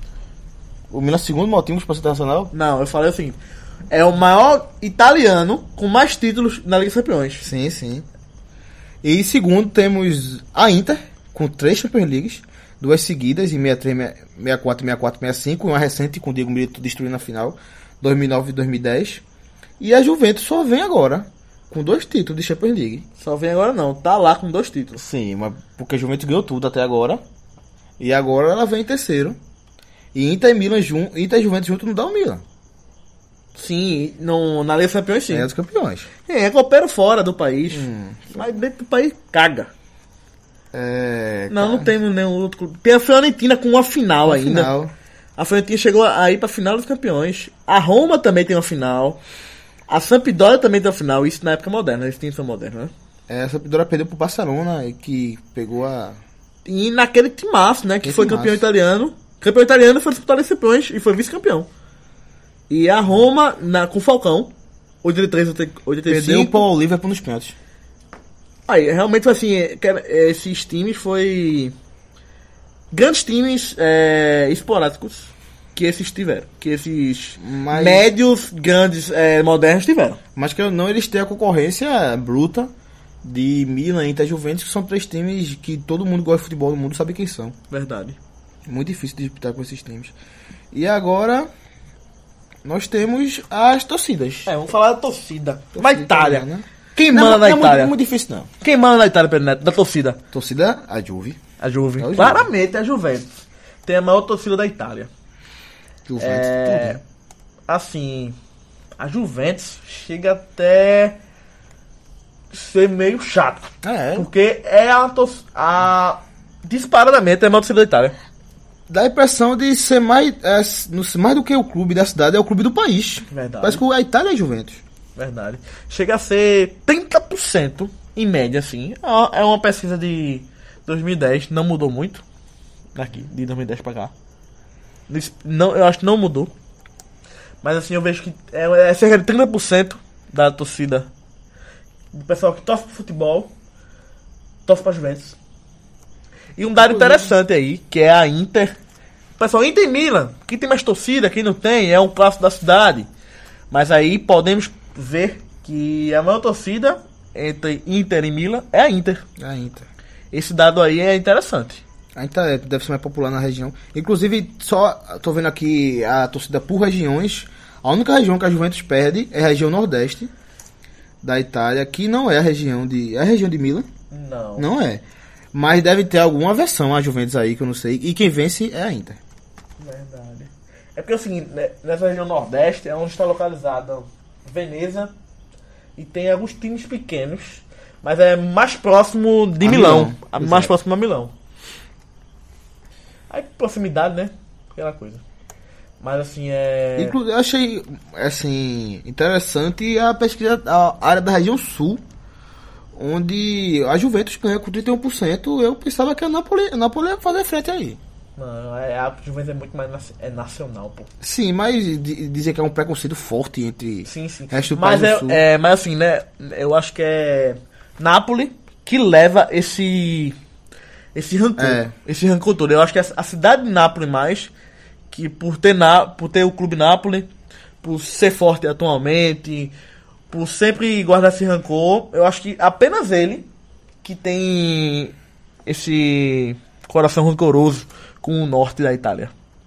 O Milan é o segundo maior time de expressão internacional? Não, eu falei o seguinte. É o maior italiano com mais títulos na Liga dos Campeões. Sim, sim. E segundo, temos a Inter, com três Champions Leagues, duas seguidas, em sessenta e três, sessenta e quatro, sessenta e quatro, sessenta e cinco, e uma recente com o Diego Milito destruindo na final, dois mil e nove e dois mil e dez. E a Juventus só vem agora, com dois títulos de Champions League. Só vem agora não. Tá lá com dois títulos. Sim, mas porque a Juventus ganhou tudo até agora, e agora ela vem em terceiro. E Inter e Milan junto, Inter e Juventus junto não dá o Milan. Sim, no, na Liga dos Campeões sim. É dos campeões. É, é copeiro fora do país. Hum. Mas dentro do país caga. É, Não, cara, não temos nenhum outro clube. Tem a Fiorentina com uma final no ainda. final. A Fiorentina chegou aí pra final dos campeões. A Roma também tem uma final. A Sampdoria também tem uma final. Isso na época moderna, eles times são modernos, né? É, a Sampdoria perdeu pro Barcelona, e que pegou a... E naquele timaço, né? Que Esse foi campeão timaço. italiano. Campeão italiano foi disputar os campeões e foi vice-campeão. E a Roma na, com o Falcão. oitenta e três, oitenta e Perdeu cinco. para o Liverpool nos pênaltis. Aí, realmente foi assim, é, que era- esses times foi grandes times é, esporádicos que esses tiveram, que esses Mas- médios, grandes, é, modernos tiveram. Mas que eu não, eles têm a concorrência bruta de Milan, Inter e Juventus, que são três times que todo mundo gosta de futebol no mundo sabe quem são. Verdade. Muito difícil de disputar com esses times. E agora nós temos as torcidas. É, vamos falar da torcida. Na Torcida Itália. italiana. Quem Não, manda na não é Itália? Muito, muito difícil não. Quem manda na Itália, Pedro Neto? Da torcida? Torcida, a Juve. A Juve. É o Juve. Claramente a Juventus. Tem a maior torcida da Itália. Juventus, É, tudo. assim, a Juventus chega até ser meio chato. É, Porque é a, tor- a disparadamente é a maior torcida da Itália. dá a impressão de ser mais, é, no- mais do que o clube da cidade, é o clube do país. Verdade. Parece que a Itália é Juventus. Verdade. Chega a ser trinta por cento em média, assim. É uma pesquisa de dois mil e dez, não mudou muito. Daqui, de dois mil e dez pra cá. Não, eu acho que não mudou. Mas assim, eu vejo que é, é cerca de trinta por cento da torcida do pessoal que torce pro futebol, torce pra Juventus. E um dado interessante aí, que é a Inter. Pessoal, Inter e Milan, quem tem mais torcida, quem não tem, é um clássico da cidade. Mas aí podemos ver que a maior torcida entre Inter e Milan é a Inter. A Inter. Esse dado aí é interessante. A Inter deve ser mais popular na região. Inclusive, só tô vendo aqui a torcida por regiões. A única região que a Juventus perde é a região nordeste da Itália, que não é a região de... É a região de Milan? Não. Não é. Mas deve ter alguma versão a Juventus aí, que eu não sei. E quem vence é a Inter. Verdade. É porque é o seguinte, né, nessa região nordeste é onde está localizada Veneza e tem alguns times pequenos, mas é mais próximo de A Milão. Milão, A- mais exato. próximo a Milão. Aí proximidade, né? Aquela coisa. Mas assim é. Inclusive, eu achei assim, interessante a pesquisa da área da região sul, onde a Juventus ganha com trinta e um por cento. Eu pensava que a Napoli, a Napoli ia fazer frente aí. Não, é, a Juventus é muito mais naci- é nacional, pô. Sim, mas di- dizem que é um preconceito forte entre Sim, sim. o resto do Mas, país é, do sul. é, mas assim, né? Eu acho que é Nápoles que leva esse. Esse rancor. É. Esse rancor todo. Eu acho que a, a cidade de Nápoles mais. Que por ter, na, por ter o clube Nápoles, por ser forte atualmente, por sempre guardar esse rancor, eu acho que apenas ele que tem esse coração rancoroso com o norte da Itália.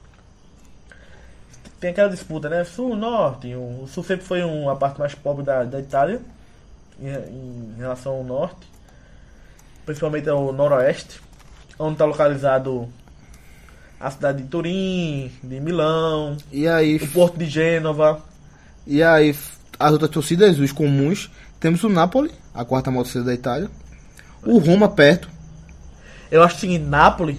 Tem aquela disputa, né? Sul-Norte. O Sul sempre foi um, a parte mais pobre da, da Itália em, em relação ao Norte. Principalmente ao Noroeste, onde está localizado a cidade de Turim, de Milão, E aí, o Porto de Gênova. e aí, f- as outras torcidas, os comuns, temos o Napoli, a quarta maior torcida da Itália. O Roma perto. Eu acho que em Nápoles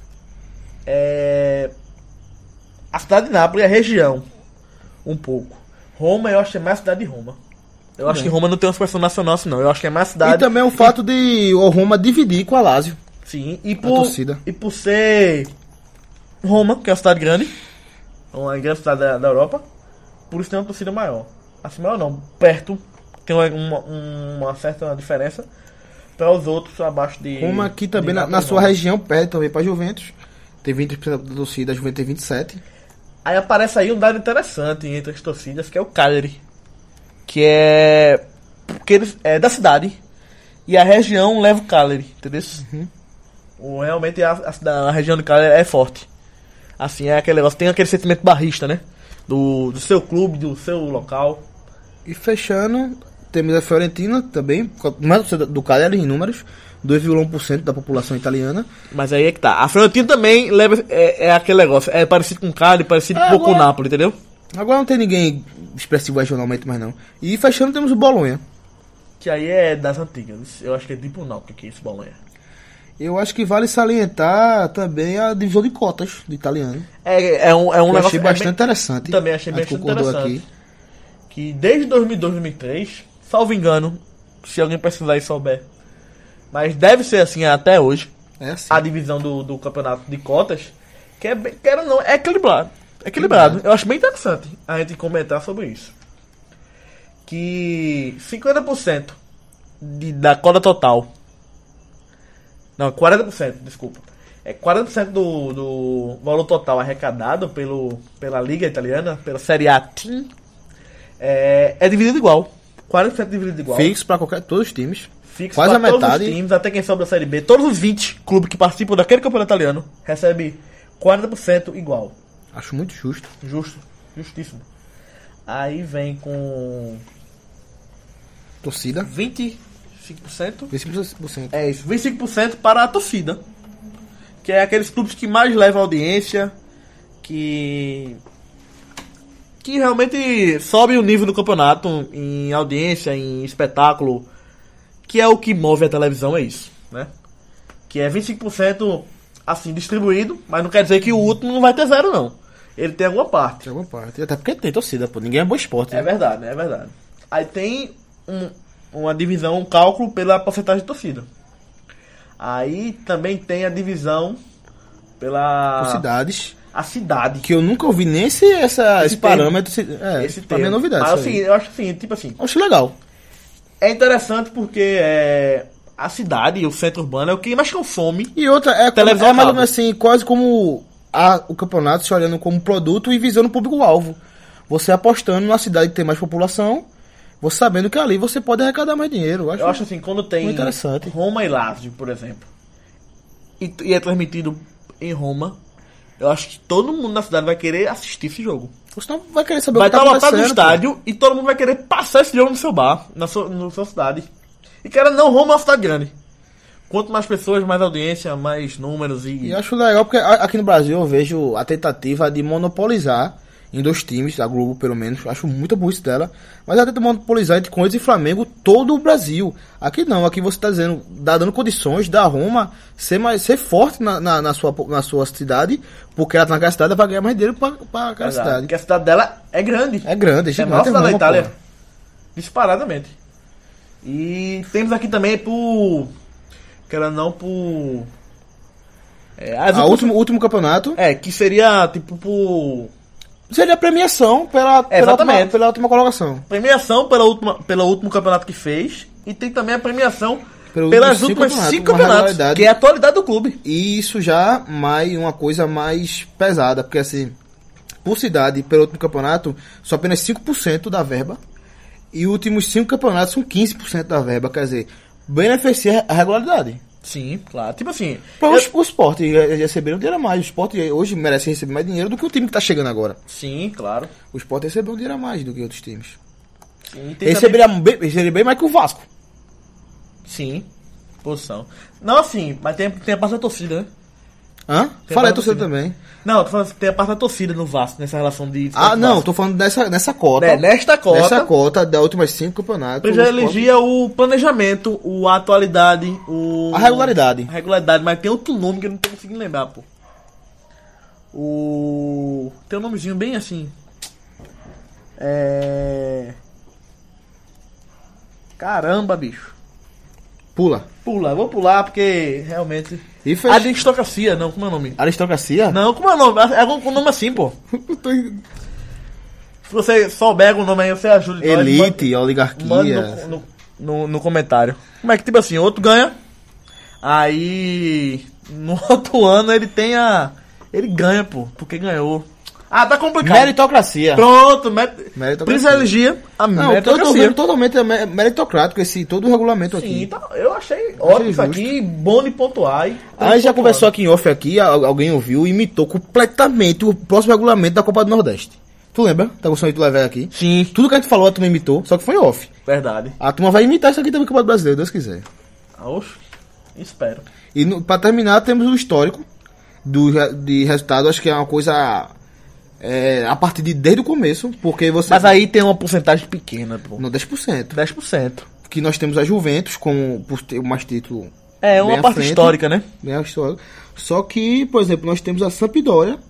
é a cidade de Nápoles é a região um pouco. Roma eu acho que é mais a cidade de Roma. Eu acho Bem. que Roma não tem uma expressão nacional assim não. Eu acho que é mais E cidade. também o fato de o Roma dividir com a Lazio. Sim, e por torcida. e por ser Roma, que é uma cidade grande, uma grande cidade da, da Europa, por isso tem uma torcida maior. Assim, maior não, perto, tem uma, uma, uma certa diferença para os outros abaixo de Roma aqui também, de na, Nápoles, na sua não. região, perde também para Juventus. Tem vinte por cento da torcida, a Juventus tem vinte e sete por cento. Aí aparece aí um dado interessante entre as torcidas, que é o Cagliari, que é porque eles, é da cidade e a região leva o Cagliari, entendeu? O, realmente a, a, cida- a região do Cagliari é forte. Assim, é aquele negócio, tem aquele sentimento barrista, né? Do, do seu clube, do seu local. E fechando, temos a Fiorentina também, mais torcida do Cagliari em números, dois vírgula um por cento da população italiana. Mas aí é que tá. A Fiorentina também leva, é, é aquele negócio, é parecido com o Cagliari, parecido É, um pouco com o agora- Napoli, entendeu? Agora não tem ninguém expressivo regionalmente mais não. E fechando temos o Bolonha. Que aí é das antigas. Eu acho que é tipo o Náutico aqui, esse Bolonha. Eu acho que vale salientar também a divisão de cotas do italiano. É, é um, é um Eu negócio achei é bastante bem- interessante. Também achei A gente bastante concordou interessante. Que desde dois mil e dois, dois mil e três, salvo engano, se alguém pesquisar e souber, mas deve ser assim até hoje, É assim. a divisão do, do campeonato de cotas, que é bem, que era não, é equilibrado. É equilibrado. Eu acho bem interessante a gente comentar sobre isso. Que cinquenta por cento de, da cota total. Não, quarenta por cento, desculpa. É quarenta por cento do, do valor total arrecadado pelo, pela Liga Italiana, pela Série A Team, é, é dividido igual. quarenta por cento dividido igual. Fixo para qualquer todos os times. Fixo Quase pra a todos metade. os times, até quem sobe da Série B. Todos os vinte clubes que participam daquele campeonato italiano recebem quarenta por cento igual. Acho muito justo. Justo. Justíssimo. Aí vem com Torcida, vinte e cinco por cento. vinte e cinco por cento. É isso, vinte e cinco por cento para a torcida. Que é aqueles clubes que mais levam audiência, que que realmente sobe o nível do campeonato em audiência, em espetáculo, que é o que move a televisão, é isso, né? Que é vinte e cinco por cento assim distribuído, mas não quer dizer que o último não vai ter zero não. Ele tem alguma parte. De alguma parte. Até porque tem torcida, pô. Ninguém é bom esporte. É né? verdade, é verdade. Aí tem um, uma divisão, um cálculo pela porcentagem de torcida. Aí também tem a divisão pela... Por cidades. A cidade. Que eu nunca ouvi nem esse, essa, esse, esse parâmetro. É, esse pra mim é novidade. Mas assim, eu acho assim, tipo assim... Eu acho legal. É interessante porque é, a cidade, o centro urbano, é o que mais consome. E outra, é, televisão é mais ou menos assim, quase como a, o campeonato se olhando como produto e visando o público-alvo. Você apostando na cidade que tem mais população, você sabendo que ali você pode arrecadar mais dinheiro. Eu acho, eu acho assim, quando tem interessante. Roma e Lazio, por exemplo, e, e é transmitido em Roma, eu acho que todo mundo na cidade vai querer assistir esse jogo. Você não vai querer saber vai o que tá estar lotado no acontecendo. estádio Pô. e todo mundo vai querer passar esse jogo no seu bar, na sua, na sua cidade. E cara, não, Roma é uma cidade grande. Quanto mais pessoas, mais audiência, mais números e... E eu acho legal porque aqui no Brasil eu vejo a tentativa de monopolizar em dois times, a Globo pelo menos, acho muito burrice dela, mas ela tenta monopolizar entre Corinthians e Flamengo todo o Brasil. Aqui não, aqui você tá dizendo, dá dando condições da Roma ser, mais, ser forte na, na, na, sua, na sua cidade, porque ela tá naquela cidade, ela vai ganhar mais dinheiro pra, pra aquela Exato, cidade. porque a cidade dela é grande. É grande, é É gigante. a maior cidade da Roma, Itália. pô. Disparadamente. E temos aqui também por... Quero não por... É, as A últimas- último, último campeonato É, que seria tipo por... seria a premiação pela, pela, Exatamente. última, pela última colocação. Premiação pela última, pelo último campeonato que fez. E tem também a premiação Pelo pelas último últimas campeonato, cinco uma campeonatos. regularidade. Que é a atualidade do clube. E isso já mais uma coisa mais pesada, porque assim, por cidade, pelo último campeonato, só apenas cinco por cento da verba. E os últimos cinco campeonatos são quinze por cento da verba, quer dizer, beneficia a regularidade. Sim, claro. Tipo assim... Para eu- o Sport receberam dinheiro a mais. O Sport hoje merece receber mais dinheiro do que o time que está chegando agora. Sim, claro. O Sport recebeu dinheiro a mais do que outros times. Sim, tem Receberia bem, receberia bem mais que o Vasco. Sim, posição. Não assim, mas tem, tem a parte da torcida, né? Hã? Tem Falei a mais torcida torcida. também. Não, tô falando que tem a parte da torcida no Vasco, nessa relação de... Ah, não, Vasco. tô falando dessa, nessa cota. É, nesta cota, Nessa cota das últimas cinco campeonatos. eu já o Sport- elegia o planejamento, o, a atualidade, o... A regularidade. A regularidade, mas tem outro nome que eu não tô conseguindo lembrar, pô. O... Tem um nomezinho bem assim... É... Caramba, bicho. Pula. Pula, vou pular porque realmente... E fez... Aristocracia, não, como é o nome? Aristocracia? Não, como é o nome? É com um nome assim, pô. Se você souber o nome aí, você ajuda. nós, Elite, manda- oligarquia. Manda no, no, no, no comentário. Como é que, tipo assim, outro ganha, aí no outro ano ele tem a... Ele ganha, pô, porque ganhou. Ah, tá complicado. Meritocracia. Pronto, met... Meritocracia. Precisa eleger a Não, eu tô meritocracia. vendo totalmente me- meritocrático esse todo o regulamento Sim, aqui. tá, eu achei ótimo isso justo. aqui, bom de pontuar. E A gente já conversou aqui em off aqui, al- alguém ouviu e imitou completamente o próximo regulamento da Copa do Nordeste. Tu lembra? Tá gostando de tu levar aqui? Sim, Tudo que a gente falou a turma imitou, só que foi off. verdade. A turma vai imitar isso aqui também no Copa do Brasileiro, Deus quiser. Oxe, espero. E no, pra terminar, temos o histórico do, re- de resultado, acho que é uma coisa é, a partir de desde o começo, porque você... Mas aí tem uma porcentagem pequena, pô. No dez por cento. dez por cento. Que nós temos a Juventus, com, por ter mais título. É, bem uma à parte frente, histórica, né? bem à história. Só que, por exemplo, nós temos a Sampdoria,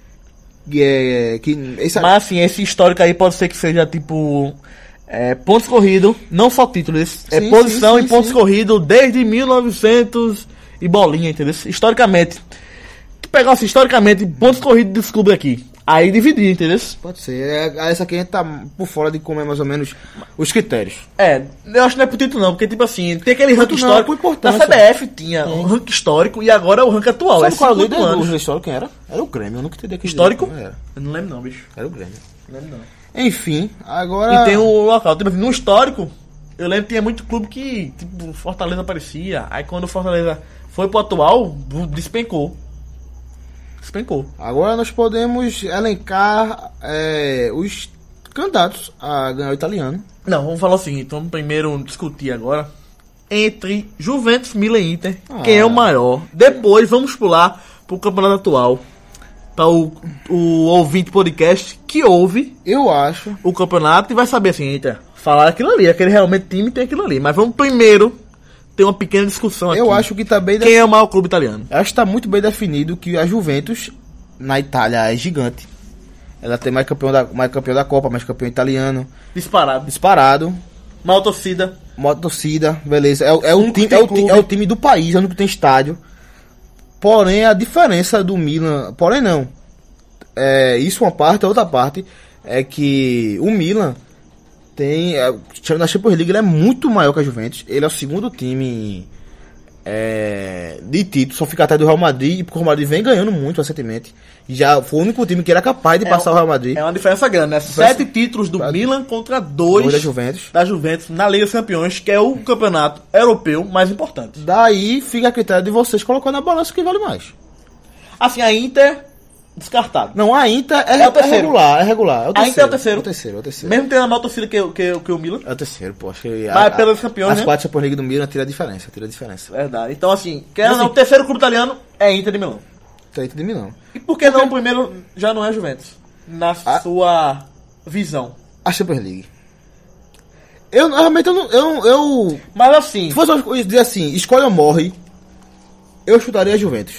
que é... Que, esse, Mas assim, esse histórico aí pode ser que seja tipo... É, pontos corridos, não só títulos. É Sim, posição sim, sim, em pontos sim. corridos desde mil e novecentos e bolinha, entendeu? Historicamente. Tu pegar assim, historicamente, pontos corridos desse clube aqui. Aí dividir, entendeu? Pode ser. É, essa aqui a gente tá por fora de como é mais ou menos os critérios. É, eu acho que não é por título não, porque tipo assim, tem aquele ranking Não, histórico. por importância. Na C B F tinha um ranking histórico e agora é o ranking atual. Sabe é qual é o cinquenta líder anos. do histórico? Quem era? Era o Grêmio, eu nunca entendi aquele Histórico? líder, Era. Eu não lembro não, bicho. Era o Grêmio. Não lembro não. Enfim, agora... E tem o local. Tipo assim, no histórico, eu lembro que tinha muito clube que, tipo, Fortaleza aparecia. Aí quando o Fortaleza foi pro atual, despencou. Despencou. Agora nós podemos elencar é, os candidatos a ganhar o italiano. Não, vamos falar o seguinte. Vamos primeiro discutir agora entre Juventus, Milan e Inter. Ah. Quem é o maior. Depois vamos pular pro campeonato atual. Para o, o ouvinte podcast que ouve Eu acho... o campeonato e vai saber assim, eita, falar aquilo ali, aquele realmente time tem aquilo ali. Mas vamos primeiro ter uma pequena discussão aqui. Eu acho que tá bem... Quem é o maior clube italiano? Acho que tá muito bem definido que a Juventus na Itália é gigante. Ela tem mais campeão da, mais campeão da Copa, mais campeão italiano. Disparado. Disparado. Maior torcida. Moto torcida, beleza. É, é, o Único time, que é, tem o, ti- clube. é o time do país, é o único que tem estádio. Porém, a diferença do Milan... Porém, não. É, isso uma parte, a outra parte é que o Milan tem... É, na Champions League ele é muito maior que a Juventus. Ele é o segundo time é, de título, só fica atrás do Real Madrid, porque o Real Madrid vem ganhando muito recentemente. Já foi o único time que era capaz de É passar um- o Real Madrid. É uma diferença grande, né? Sete títulos do Milan contra dois Dois da Juventus. da Juventus na Liga dos Campeões, que é o campeonato europeu mais importante. Daí fica a critério de vocês colocando na balança o que vale mais. Assim, a Inter, descartado. Não, a Inter é, É o é terceiro. regular, é regular. É o A Inter é o terceiro. É o terceiro, é o terceiro. Mesmo tendo a maior torcida que, que, que o Milan. É o terceiro, pô. Acho que Mas pelos campeões, as né? quatro Champions League do Milan tira a diferença, tira a diferença. Verdade. Então, assim, quer Assim- o terceiro clube italiano é Inter de Milão. Treta de Milão. E por que não o primeiro já não é Juventus? Na Ah. sua visão. A Champions League. Eu realmente eu não. Eu, eu, Mas assim, se fosse uma- dizer assim, escolhe ou morre, eu chutaria a Juventus.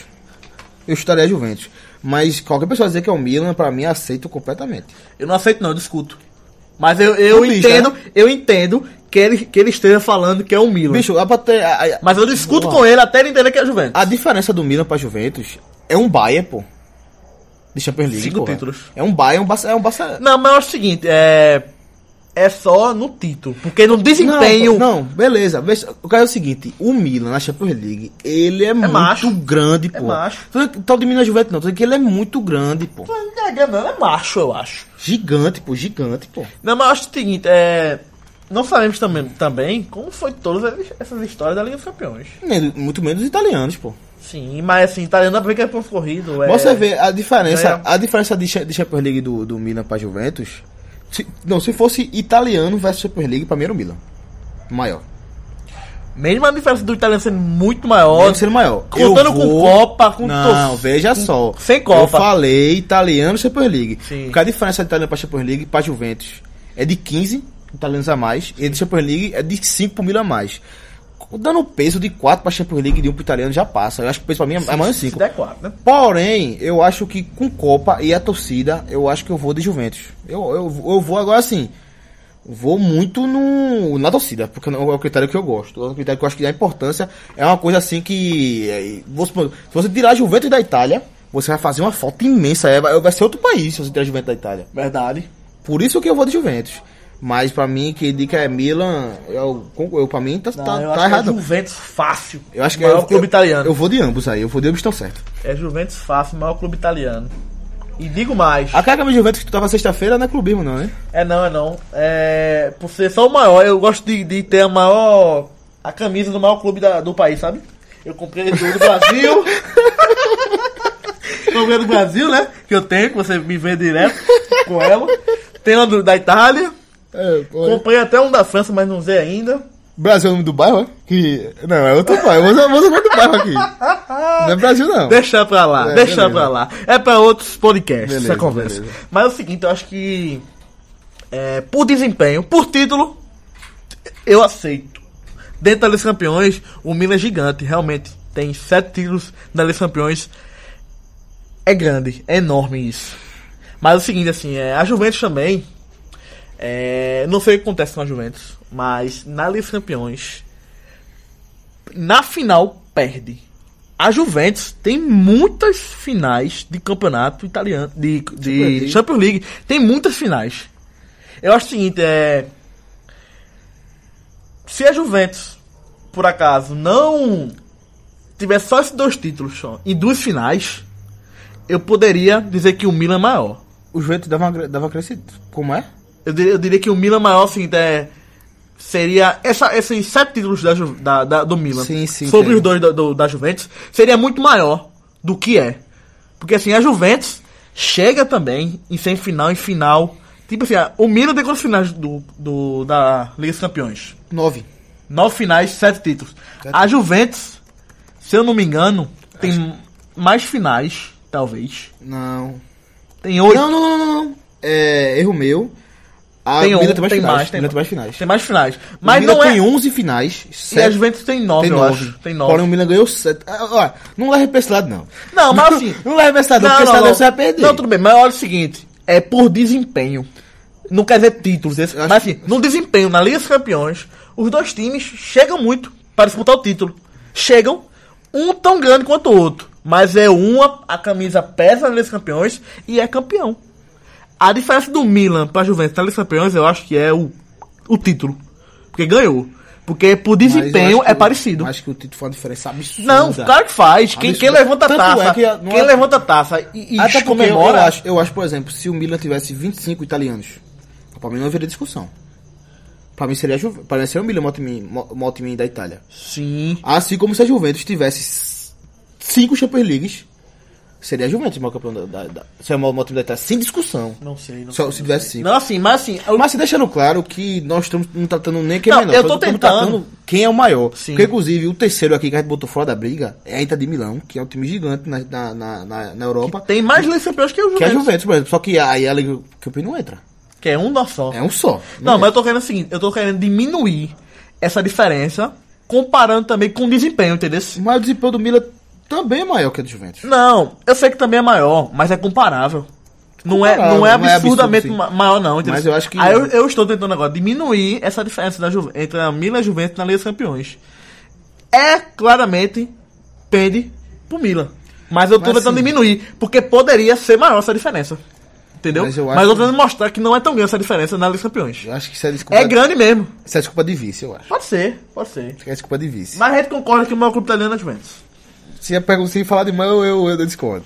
Eu chutaria a Juventus. Mas qualquer pessoa dizer que é o Milan, pra mim, aceito completamente. eu não aceito não, eu discuto. Mas eu, eu Clubista, entendo, né? eu entendo que ele, que ele esteja falando que é o Milan. Bicho, dá pra ter. A, a- Mas eu discuto Vamos com ele até ele entender que é a Juventus. a diferença do Milan pra Juventus é um Bayern, pô. De Champions League. Cinco porra. títulos. É um Bayern, um Barça. É um Barça. Não, mas é o seguinte, é. É só no título. Porque no desempenho. Não, não, beleza. Veja, o cara é o seguinte, o Milan na Champions League, ele é, muito macho. grande, pô. É macho. Tá diminuindo a Juventus não, tô dizendo que ele é muito grande, pô. Não é, não, é macho, eu acho. Gigante, pô, gigante, pô. Não, mas eu acho o seguinte, é. Não sabemos também, também como foi todas essas histórias da Liga dos Campeões. Nem- Muito menos os italianos, pô. Sim, mas assim, italiano dá pra ver que é ponto corrido. É... Você vê a diferença, É. a diferença de, Cha- de Champions League do, do Milan pra Juventus. Se, não, se fosse italiano versus Champions League, pra mim era o Milan. Maior. Mesmo a diferença do italiano sendo muito maior. Mesmo sendo maior. Contando Eu com vou- Copa, com Não, tor- veja só. sem Copa. Eu falei italiano Champions League. Sim. Porque a diferença de italiano pra Champions League pra Juventus é de quinze italianos a mais. E de Champions League é de cinco pro Milan a mais. Dando peso de quatro pra Champions League e de um pro italiano já passa. Eu acho que o peso pra mim é é maior de Se cinco. der quatro, né? Porém, eu acho que com Copa e a torcida, eu acho que eu vou de Juventus. Eu, eu, eu vou agora assim. Vou muito no, na torcida, porque é o critério que eu gosto. É o critério que eu acho que a importância é uma coisa assim que. É, vou supor, se você tirar a Juventus da Itália, você vai fazer uma falta imensa. É, vai, vai ser outro país se você tirar a Juventus da Itália. Verdade. Por isso que eu vou de Juventus. Mas pra mim, que dica é Milan, eu, eu, pra mim tá, Não, tá, eu tá acho errado. que é Juventus fácil. Eu acho que maior eu, clube eu, italiano. Eu vou de ambos aí, eu vou de ambos, estão certo. É Juventus fácil, maior clube italiano. E digo mais. A carga de Juventus que tu tava sexta-feira não é clubismo, não, né? É não, é não. É. Por ser só o maior, eu gosto de, de ter a maior. A camisa do maior clube da- do país, sabe? Eu comprei do, do Brasil. Comprei do Brasil, né? Que eu tenho, que você me vê direto com ela. Tem uma do- da Itália. É, pô. Comprei até um da França, mas não usei ainda. Brasil é o nome do bairro, é? Que... Não, é outro bairro. Eu vou usar o nome do bairro aqui. Não é Brasil, não. Deixa pra lá, É, deixa beleza. pra lá. É pra outros podcasts Beleza, essa conversa. beleza. Mas é o seguinte, eu acho que é, por desempenho, por título, eu aceito. Dentro da Liga dos Campeões, o Milan é gigante, realmente. Tem sete títulos da Liga dos Campeões. É grande, é enorme isso. Mas é o seguinte, assim, é, a Juventus também. É, não sei o que acontece com a Juventus, mas na Liga dos Campeões, na final, perde. A Juventus tem muitas finais de campeonato italiano, de, de Champions League. Champions League, tem muitas finais. Eu acho o seguinte, é, se a Juventus, por acaso, não tivesse só esses dois títulos só, em duas finais, eu poderia dizer que o Milan é maior. O Juventus dava uma, dava uma crescida. Como é? Eu diria, eu diria que o Milan maior, assim, é, seria essa, esses sete títulos da, Ju- da, da- do Milan Sim, sim, sobre sim. os dois do, do- da Juventus seria muito maior do que é. Porque assim, a Juventus chega também em semifinal, em final. Tipo assim, a- o Milan tem quantas finais do, do, da Liga dos Campeões? Nove. Nove finais, sete títulos. Sete. A Juventus, se eu não me engano, tem mais finais, talvez. Não. Tem oito. Não, não, não, não, não. É erro meu. A Tem Milan um, tem mais tem finais. mais, tem Milan mais. tem mais finais. Tem mais finais. O Mas Milan não é. tem onze finais. E a sete, Juventus tem nove, tem eu nove. acho. Tem nove. Porém, o Milan ganhou sete. Ah, ó, não leva pra esse lado, não. Não, mas assim. Não leva pra esse lado, não, porque esse lado você vai perder. Não, tudo bem, mas olha o seguinte: é por desempenho. Não quer dizer títulos, esse- Eu acho mas assim, no desempenho, na Liga dos Campeões, Os dois times chegam muito para disputar o título. Chegam, um tão grande quanto o outro. Mas é uma, a camisa pesa na Liga dos Campeões e é campeão. A diferença do Milan para a Juventus na Liga dos Campeões, eu acho que é o, o título. Porque ganhou. Porque por desempenho é o, parecido. Acho que o título foi uma diferença absurda. Não, claro que faz. Quem, quem levanta a taça, é que a, quem é... levanta a taça e, e até comemora... Eu, eu, acho, eu acho, por exemplo, se o Milan tivesse vinte e cinco italianos, pra mim não haveria discussão. Pra mim seria a Juventus. Para mim seria o Milan o maior time da Itália. Sim. Assim como se a Juventus tivesse cinco Champions Leagues, seria a Juventus o maior campeão da, da, da seria o maior time da Itália, sem discussão. Não sei, não Só, sei. se tivesse cinco. Não, assim, mas assim... Eu... Mas se deixando claro que nós estamos não tratando nem quem é não, menor. eu tô tentando. Tratando quem é o maior. Sim. Porque, inclusive, o terceiro aqui que a gente botou fora da briga é a Inter de Milão, que é um time gigante na, na, na, na, na Europa. Que tem mais Liga dos Campeões que o Juventus. Que é a Juventus, por exemplo. Só que aí a Liga Campeã não entra. Que é um só. É um só. Não, não mas eu tô querendo o seguinte, eu tô querendo diminuir essa diferença, comparando também com o desempenho, entendeu? Mas o desempenho do Milan também é maior que o do Juventus. Não, eu sei que também é maior, mas é comparável. Não é, Comparável, não é não é absurdamente absurdo, sim. maior, não, entendeu? Mas eu acho que- Aí eu, eu estou tentando agora diminuir essa diferença da Juve, entre a Milan e a Juventus na Liga dos Campeões. É, claramente, pende pro Milan. Mas eu tô Mas, tentando sim. diminuir, porque poderia ser maior essa diferença. Entendeu? Mas Mas eu eu, acho tô que- tentando mostrar que não é tão grande essa diferença na Liga dos Campeões. Eu acho que isso é desculpa. É grande mesmo. Isso é desculpa de vice, eu acho. Pode ser, pode ser. Acho que é desculpa de vice. Mas a gente concorda que o maior clube italiano é a Juventus. Se, eu, se falar de mãe, eu, eu, eu discordo.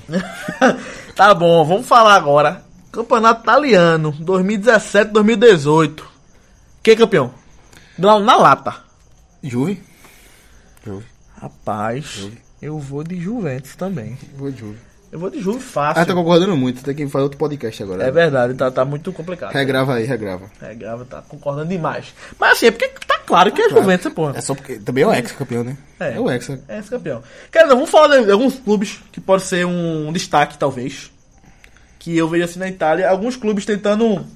Tá bom, vamos falar agora. Campeonato Italiano, dois mil e dezessete, dois mil e dezoito. Quem é campeão? Na, na lata. Juve? Juve. Rapaz, Juve. eu vou de Juventus também. Vou de Juve. Eu vou de Juve Ah, fácil. tá concordando muito. Tem que fazer outro podcast agora. É verdade, tá, tá muito complicado. Regrava aí, regrava. É, grava, tá concordando demais. Mas assim, é porque tá claro que é Juventus, porra. É só porque. Também é o ex-campeão, né? É. É o ex. É esse campeão. Cara, vamos falar de alguns clubes que pode ser um destaque, talvez. Que eu vejo assim na Itália. Alguns clubes tentando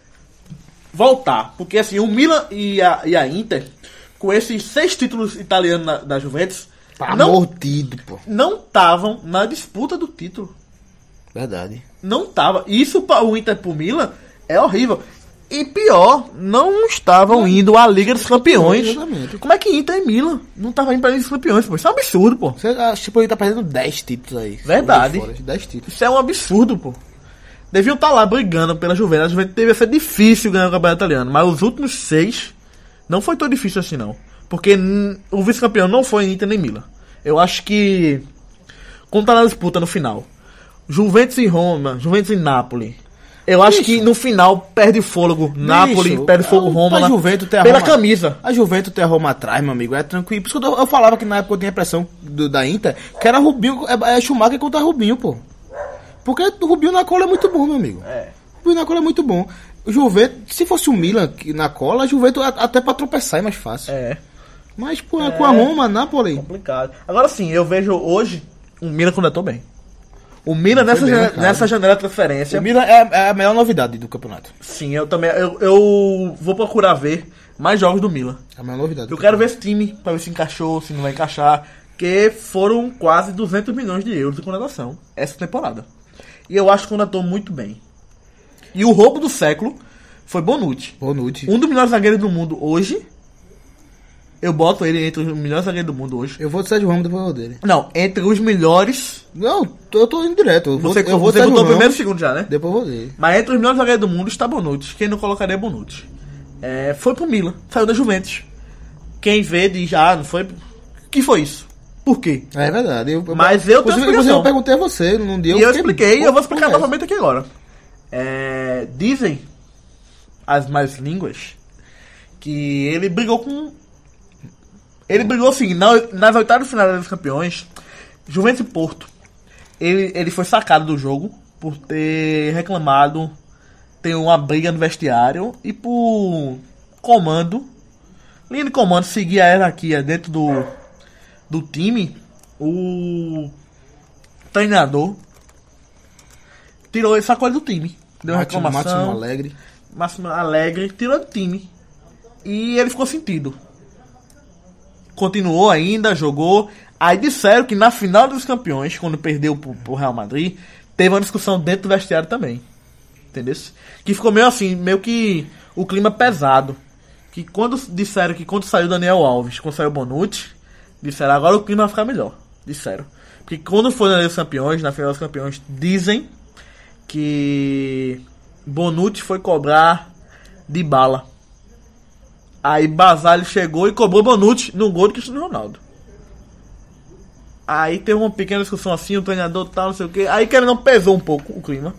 voltar. Porque assim, o Milan e a, e a Inter, com esses seis títulos italianos na, da Juventus, Tá não mordido, pô. não estavam na disputa do título. Verdade. Não tava. Isso para o Inter e pro Milan é horrível. E pior, não estavam indo à Liga dos Campeões. Exatamente. Como é que Inter e Milan não estavam indo pra Liga dos Campeões, pô? Isso é um absurdo, pô. Você, a Chipolini tá perdendo dez títulos aí. Verdade. Fora, dez títulos. Isso é um absurdo, pô. Deviam estar lá brigando pela Juventus. A Juventus devia ser difícil ganhar o campeonato italiano. Mas os últimos seis não foi tão difícil assim, não. Porque n- o vice-campeão não foi Inter nem Milan. Eu acho que, como tá na disputa no final, Juventus e Roma, Juventus e Nápoles. Eu acho Bicho. que no final perde fôlego. Nápoles Bicho, perde fogo a- Roma. a na- Juventus tem a pela Roma- camisa. A Juventus tem a Roma atrás, meu amigo. É tranquilo. Por isso que eu, eu falava que na época eu tinha a impressão do, da Inter que era Rubinho, é, é Schumacher contra Rubinho, pô. Porque o Rubinho na cola é muito bom, meu amigo. É. O Rubinho na cola é muito bom. O Juventus, se fosse o Milan que- na cola, a Juventus a- até pra tropeçar é mais fácil. É. Mas pô, com a Roma, Napoli. Complicado. Agora sim, eu vejo hoje o Milan contratou bem. O Milan Foi nessa, bem, jane- cara. nessa janela de transferência. O Milan é, é a melhor novidade do campeonato. Sim, eu também. Eu, eu vou procurar ver mais jogos do Milan. É a melhor novidade. Eu quero ver esse time pra ver se encaixou, se não vai encaixar. Que foram quase duzentos milhões de euros de contratação essa temporada. E eu acho que contratou muito bem. E o roubo do século foi Bonucci. Boa noite. Um dos melhores zagueiros do mundo hoje. Eu boto ele entre os melhores zagueiros do mundo hoje. Eu vou de Sérgio Ramos depois dele. Não, entre os melhores. Não, eu tô indo direto. Eu vou, Você, eu vou você de Sérgio botou o primeiro e Ramos, o segundo já, né? depois eu vou dele. Mas entre os melhores zagueiros do mundo está Bonucci. Quem não colocaria é Bonucci. É, foi pro Milan, saiu da Juventus. Quem vê diz, ah, não foi. O que foi isso? Por quê? É verdade. Eu, Mas eu tenho inclusive, explicação. eu perguntei a você num dia. E eu fiquei expliquei, e eu vou explicar conversa. novamente aqui agora. É, dizem as mais línguas que ele brigou com. Ele brigou assim, na, nas oitavas de final dos campeões, Juventus e Porto. Ele, ele foi sacado do jogo por ter reclamado, ter uma briga no vestiário e por comando, linha de comando, seguir a hierarquia dentro do, do time. O treinador tirou ele, sacou ele do time. Deu uma Máximo, reclamação. Máximo Alegre. Máximo Alegre tirou do time. E ele ficou sentido. Continuou ainda, jogou. Aí disseram que na final dos campeões, quando perdeu pro, pro Real Madrid, teve uma discussão dentro do vestiário também. Entendeu? Que ficou meio assim, meio que o clima pesado. que quando disseram que quando saiu Daniel Alves, quando saiu Bonucci, disseram agora o clima vai ficar melhor. Disseram. Porque quando foi na Liga dos Campeões, na final dos Campeões, dizem que Bonucci foi cobrar Dybala. Aí Basali chegou e cobrou Bonucci no gol do Cristiano Ronaldo. Aí teve uma pequena discussão assim, o treinador tal, não sei o que. Aí que ele não pesou um pouco o clima.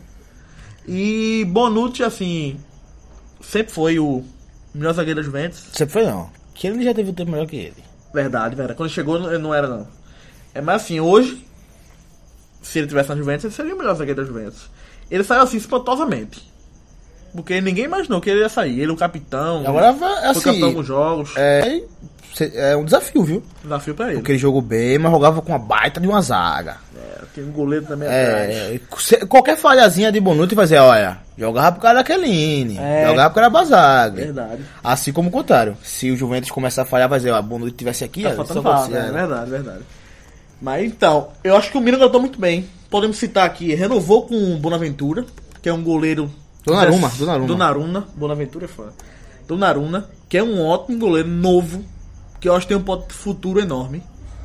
E Bonucci, assim, sempre foi o melhor zagueiro da Juventus. Sempre foi não. Que ele já teve um tempo melhor que ele. Verdade, verdade. Quando ele chegou, ele não era não. É, mas assim, hoje, se ele tivesse na Juventus, ele seria o melhor zagueiro da Juventus. Ele saiu assim, espantosamente. Porque ninguém imaginou que ele ia sair. Ele, o capitão. Agora, foi assim, capitão dos jogos. É, é um desafio, viu? Desafio pra ele. Porque ele jogou bem, mas jogava com uma baita de uma zaga. É, tem um goleiro também É, atrás. se- qualquer falhazinha de Bonucci vai dizer, olha, jogava pro cara da Queline, É. jogava pro cara da Basaglia. Verdade. Assim como o contrário. Se o Juventus começar a falhar, vai dizer, ó, Bonucci tivesse aqui, Tá ó, faltando só falar, acontecia, né? né? Verdade, verdade. Mas então, eu acho que o Milan tratou muito bem. Podemos citar aqui, renovou com o Bonaventura, que é um goleiro... Donnarumma, Des- Donnarumma. Donnarumma, Bonaventura é foda. Donnarumma, que é um ótimo goleiro novo, que eu acho que tem um pot- futuro enorme.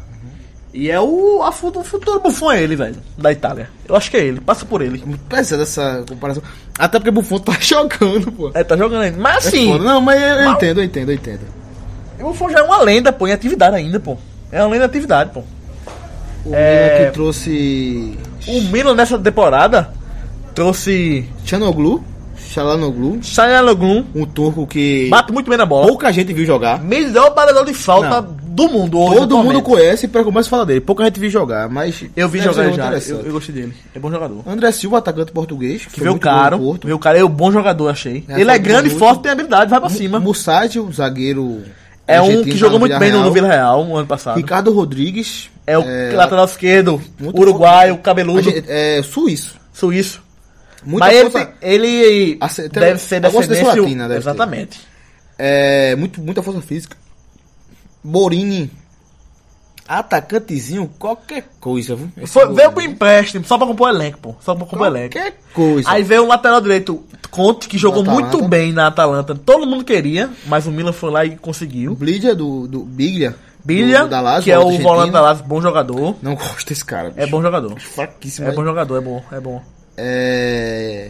E é o, a, fu- o futuro Buffon é ele, velho, da Itália. Eu acho que é ele, passa por ele. Muito pesada essa comparação. Até porque Buffon tá jogando, pô. É, tá jogando ainda. Mas É assim, foda. Não, mas eu, eu Mal- entendo, eu entendo, eu entendo. o Buffon já é uma lenda, pô, em atividade ainda, pô. É uma lenda em atividade, pô. O É. Milan que trouxe O Milan nessa temporada trouxe Çalhanoğlu, Çalhanoğlu, Çalhanoğlu, um turco que bate muito bem na bola. pouca gente viu jogar. Melhor batedor de falta Não. do mundo hoje. Todo mundo atualmente. conhece, para começar a falar dele. Pouca gente viu jogar, mas Eu vi deve jogar ser ele já, interessante. eu, eu gostei dele. É bom jogador. André Silva, atacante português, Que veio caro, veio caro, é um bom jogador, achei. É, ele é foi grande, muito. forte, tem habilidade, vai pra cima. Mussati, o zagueiro É um argentino, que tá jogou no muito bem no, no Vila Real no ano passado. Ricardo Rodrigues. É o lateral esquerdo, muito uruguaio, bom. cabeludo, Arge- É suíço. suíço. Muita Mas ele, força- tem- ele Ace- tem- deve ser alguma ascendência descendência... latina, deve ter. Exatamente. É, muito, muita força física. Borini, atacantezinho, qualquer coisa, viu? Esse Foi, goleiro. veio pro empréstimo, só pra compor elenco, pô. Só pra compor elenco. Qualquer coisa. Aí veio o lateral direito, Conte, que jogou Do Atalanta. muito bem na Atalanta. Todo mundo queria, mas o Milan foi lá e conseguiu. Biglia do, do Biglia. Bilha, do, da Lazio, que é o argentino. volante da Lazio, bom jogador. Não gosto desse cara. Bicho. É bom jogador. Fraquíssimo. É né? bom jogador, é bom, é bom. É.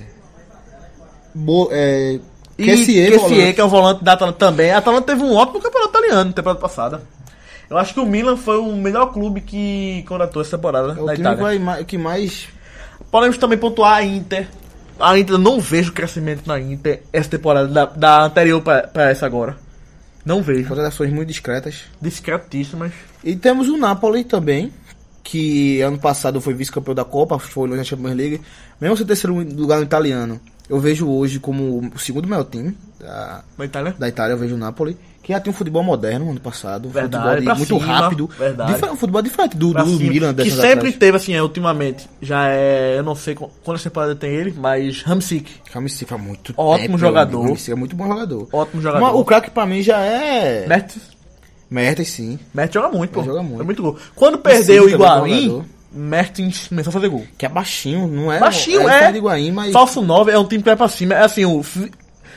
Bo... é... E Kessié, Kessié, volante. que é o volante da Atalanta também. A Atalanta teve um ótimo campeonato italiano na temporada passada. Eu acho que o Milan foi o melhor clube que contratou essa temporada É o da time que, Itália. vai mais, que mais. Podemos também pontuar a Inter. A Inter, eu não vejo crescimento na Inter essa temporada, da, da anterior pra, pra essa agora. Não vejo. Contratações muito discretas. Discretíssimas. E temos o Napoli também, que ano passado foi vice-campeão da Copa, foi na Champions League. Mesmo sem terceiro lugar no italiano, eu vejo hoje como o segundo melhor time da, Na Itália? da Itália, eu vejo o Napoli, que já tem um futebol moderno ano passado. Verdade, futebol de- pra muito cima, rápido. verdade. Difer- um futebol diferente do, Pra do cima. Milan Que dessas sempre atrás. teve, assim, é, ultimamente. Já é. Eu não sei qu- quantas temporadas tem ele, mas Hamsik. Hamsik há muito Ótimo tempo. jogador. Hamsik é muito bom jogador. Ótimo jogador. Mas o craque pra mim já é... Mertens. Mertens, sim. Mertens joga muito, pô. Ele joga muito. É muito gol. Quando perdeu o Sim, também é bom Higuaín, jogador. Mertens começou a fazer gol. Que é baixinho, não é... Baixinho, é. é. diferente de Higuaín, mas... Falso nove é um time que vai pra cima. É assim, o. fi-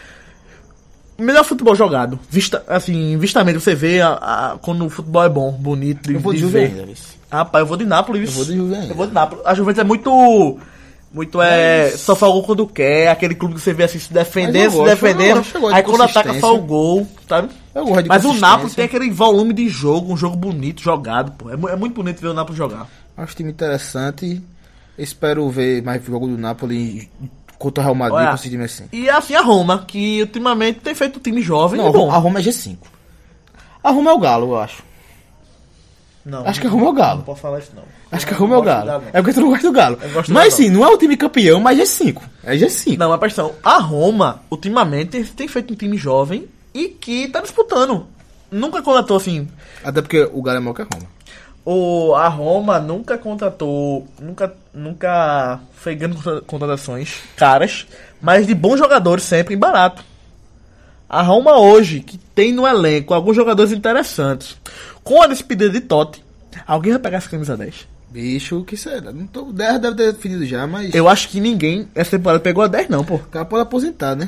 Melhor futebol jogado. Vista, assim, vistamente, você vê a, a- quando o futebol é bom, bonito de, Eu vou de de Juve ver. ainda, vice. Rapaz, eu vou de Nápoles. Eu vou de Juve ainda. Eu vou de Nápoles. A Juventus é muito. Muito é. Só faz o gol quando quer. Aquele clube que você vê assim se defendendo, Mas se eu gosto, defendendo. eu gosto, eu gosto de Aí quando ataca consistência. só o gol, sabe? Eu gosto de Mas o consistência. Nápoles tem aquele volume de jogo, um jogo bonito, jogado, pô. É, mu- é muito bonito ver o Nápoles jogar. Acho time interessante. Espero ver mais jogo do Napoli contra o Real Madrid Olha, com esse time assim. E assim a Roma, que ultimamente tem feito um time jovem. Não, e bom. a Roma é G cinco. A Roma é o Galo, eu acho. Não, Acho que a Roma é o Galo. Não posso falar isso, não. Acho que a Eu Roma é o não gosto do Galo. não. É porque tu não gosta do Galo. Eu gosto do Mas Galo. sim, não é o time campeão, mas G cinco. É G cinco. Não, mas presta atenção. A Roma, ultimamente, tem- tem feito um time jovem e que tá disputando. Nunca contratou assim. Até porque o Galo é maior que a Roma. O, a Roma nunca contratou. Nunca, nunca fez grandes contra- contratações caras, mas de bons jogadores sempre e barato. A Roma hoje, que tem no elenco alguns jogadores interessantes, com a despedida de Totti, alguém vai pegar essa camisa dez? Bicho, o que será? Não tô, dez deve ter definido já, mas Eu acho que ninguém essa temporada pegou a dez, não, pô. o cara pode aposentar, né?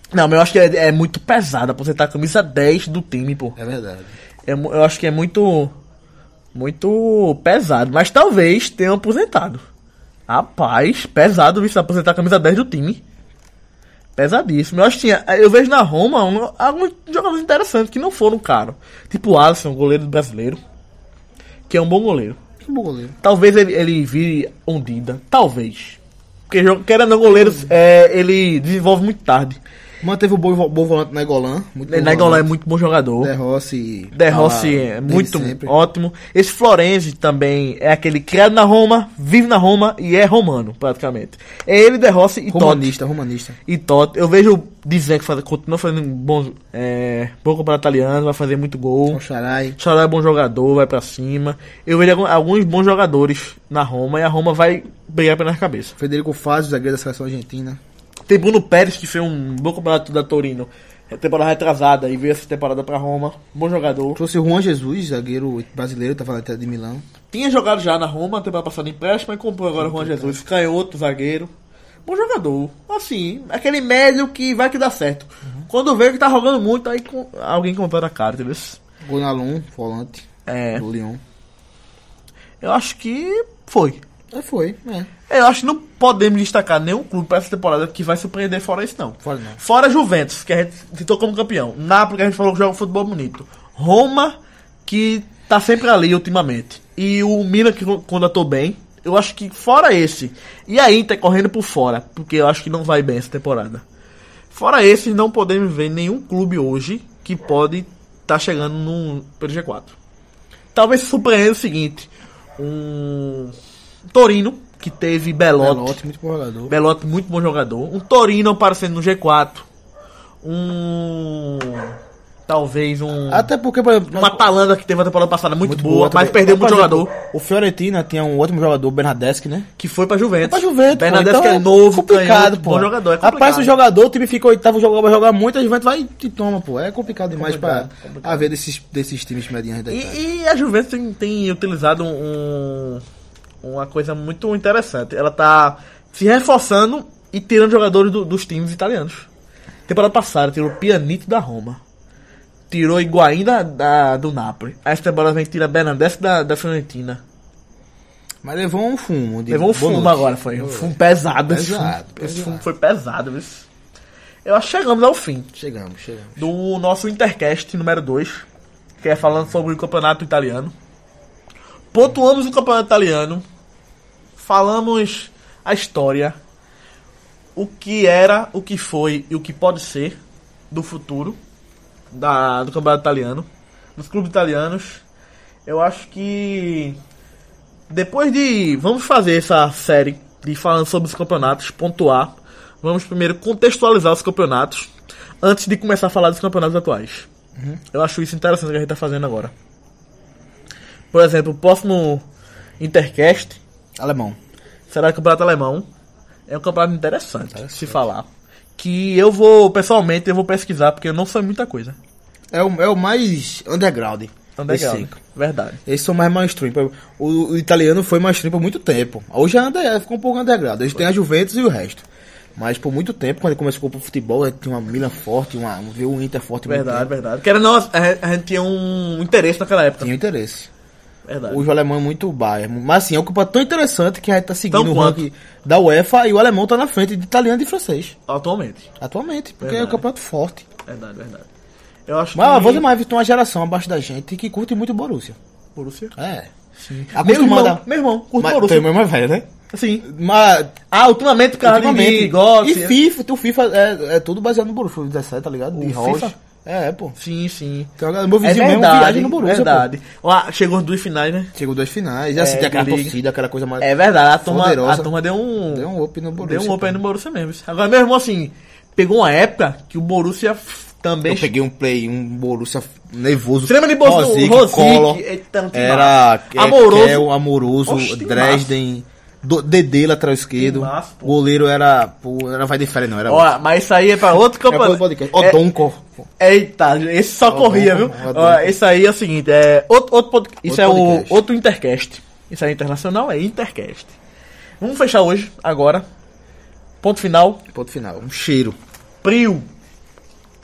Não, mas eu acho que é, é muito pesado aposentar a camisa dez do time, pô. É verdade. É, mu- eu acho que é muito. Muito pesado. Mas talvez tenham aposentado. Rapaz, pesado isso, aposentar a camisa dez do time. Pesadíssimo. Eu acho que tinha. Eu vejo na Roma um, alguns jogadores interessantes que não foram caros. Tipo o Alisson, goleiro brasileiro. Que é um bom goleiro. Que bom goleiro. Talvez ele, ele vire Ondida. Talvez. Porque jogo- querendo ou não, goleiro, é, ele desenvolve muito tarde. Manteve o bom, bom volante na Egolan. Muito bom Nainggolan é volante. muito bom jogador. De Rossi. De Rossi tá lá é desde muito sempre. ótimo. Esse Florenzi também é aquele criado na Roma, vive na Roma e é romano, praticamente. É ele, De Rossi e Totti. Romanista, romanista. E Totti. Eu vejo dizendo que faz, continua fazendo bom, é, bom campeonato italiano, vai fazer muito gol. O Xarai. Xará é bom jogador, vai pra cima. Eu vejo algum- alguns bons jogadores na Roma e a Roma vai brigar pelas cabeças. Federico Fazio, zagueiro da seleção argentina. Tem Bruno Pérez, que fez um bom campeonato da Torino, é, temporada retrasada, e veio essa temporada pra Roma. Bom jogador. Trouxe o Juan Jesus, zagueiro brasileiro, tá falando até de Milão. Tinha jogado já na Roma, temporada passada em empréstimo, mas comprou agora o Juan Jesus, canhoto, zagueiro. Bom jogador. Assim, aquele médio que vai que dá certo. Quando vê que tá jogando muito, aí com- alguém comprou na cara, entendeu? Gonalon, volante. É, Do Lyon. eu acho que foi. É, foi, é. Eu acho que não podemos destacar nenhum clube pra essa temporada que vai surpreender fora isso, não. Fora não. Fora Juventus, que a gente citou como campeão. Nápoles, que a gente falou que joga futebol bonito. Roma, que tá sempre ali ultimamente. E o Milan, que contratou bem. Eu acho que fora esse. E a Inter correndo por fora, porque eu acho que não vai bem essa temporada. Fora esse, não podemos ver nenhum clube hoje que pode estar tá chegando no pelo G quatro. Talvez surpreenda o seguinte. Um Torino, que teve Belotti. Belotti, muito bom jogador. Belotti, muito bom jogador. Um Torino aparecendo no G quatro. Um... Talvez um... Até porque, por exemplo, Uma Atalanta que teve a temporada passada muito, muito boa, também. mas perdeu Por muito exemplo, jogador. O Fiorentina tinha um ótimo jogador, Bernardeschi, né? Que foi pra Juventus. Pra Juventus, pô. Bernardeschi Então que é novo, complicado, canhoto, pô. bom jogador. É complicado. Aparece o jogador, o time fica oitavo, jogador vai jogar muito, a Juventus vai e te toma, pô. É complicado demais Complicado, pra complicado. haver desses, desses times medianos da Itália. E, e a Juventus tem, tem utilizado um, uma coisa muito interessante. Ela tá se reforçando e tirando jogadores do- dos times italianos. Temporada passada tirou o Pjanic da Roma. Tirou Higuaín da, da, do Napoli. Essa temporada vem tirar Bernardeschi da, da Fiorentina. Mas levou um fumo. de Levou um fumo Bonucci. agora, foi um fumo pesado. esse Pesado, fumo. Esse pesado. fumo foi pesado. Viu? Eu acho que chegamos ao fim Chegamos, chegamos. do nosso Intercast número dois, que é falando sobre o campeonato italiano. Pontuamos o campeonato italiano, falamos a história, o que era, o que foi e o que pode ser do futuro da, do campeonato italiano, dos clubes italianos. Eu acho que depois de... Vamos fazer essa série de falando sobre os campeonatos, pontuar. Vamos primeiro contextualizar os campeonatos antes de começar a falar dos campeonatos atuais. Eu acho isso interessante o que a gente está fazendo agora. Por exemplo, o próximo Intercast Alemão. será o campeonato alemão. É um campeonato interessante de se falar. Que eu vou, pessoalmente, eu vou pesquisar, porque eu não sei muita coisa. É o, é o mais underground. Underground. Esse cinco. Verdade. Esses são mais mainstream. O, o italiano foi mainstream por muito tempo. Hoje é under, ficou um pouco underground. Hoje tem a Juventus e o resto. Mas por muito tempo, quando ele começou com o futebol, tinha uma Milan forte, uma, um, viu um Inter forte. muito Verdade, tempo. verdade. Que era nós, a, gente- a gente tinha um interesse naquela época. Tinha interesse. Verdade. Hoje o alemão é muito Bayern. Mas assim, é um campeonato tão interessante que a gente tá seguindo Tão o quanto. ranking da UEFA e o alemão tá na frente de italiano e de francês. Atualmente. Atualmente, porque Verdade. é um campeonato forte. Verdade, verdade. Eu acho Mas que... vou dizer mais, tem uma geração abaixo da gente que curte muito o Borussia. Borussia? É. Sim. A Meu irmão, acostumada- meu irmão, curto Mas Borussia. teu irmão é mais velho, né? Sim. Mas Ah, ultimamente, cara, ultimamente, de gosta. e FIFA, o FIFA é, é tudo baseado no Borussia dezessete, tá ligado? O De Rocha. FIFA? É, é, pô. Sim, sim. Então, meu É vizinho mesmo verdade, viaja no Borussia, verdade. Ó, chegou as duas finais, né? pô. Chegou duas finais, e assim, É, tem aquela de liga. torcida, aquela coisa mais... É verdade, a turma, Poderosa. a turma deu um... Deu um up no Borussia. Deu um up pô. aí no Borussia mesmo. Agora, meu irmão, assim, pegou uma época que o Borussia f- também... Eu peguei um play, um Borussia nervoso. Você lembra de Borussia? Rosic, Rosic, Collor. eita, não tem Era mais. Amoroso. Kel, Amoroso, Oxe, tem Dresden, do, Dedê, lateral esquerdo. massa, pô. Goleiro era... Pô, era vai de férias, não. Era Ó, mas isso aí é pra outro Era pro campeonato. podcast. É- Odonko. Eita, esse só corria, viu? Odonko, Ó, Odonko. esse aí é o seguinte, é outro, outro pod- isso Outro é o podcast. outro Intercast. Isso aí é internacional, é Intercast. Vamos fechar hoje, agora. Ponto final. Ponto final. Um cheiro. Prio.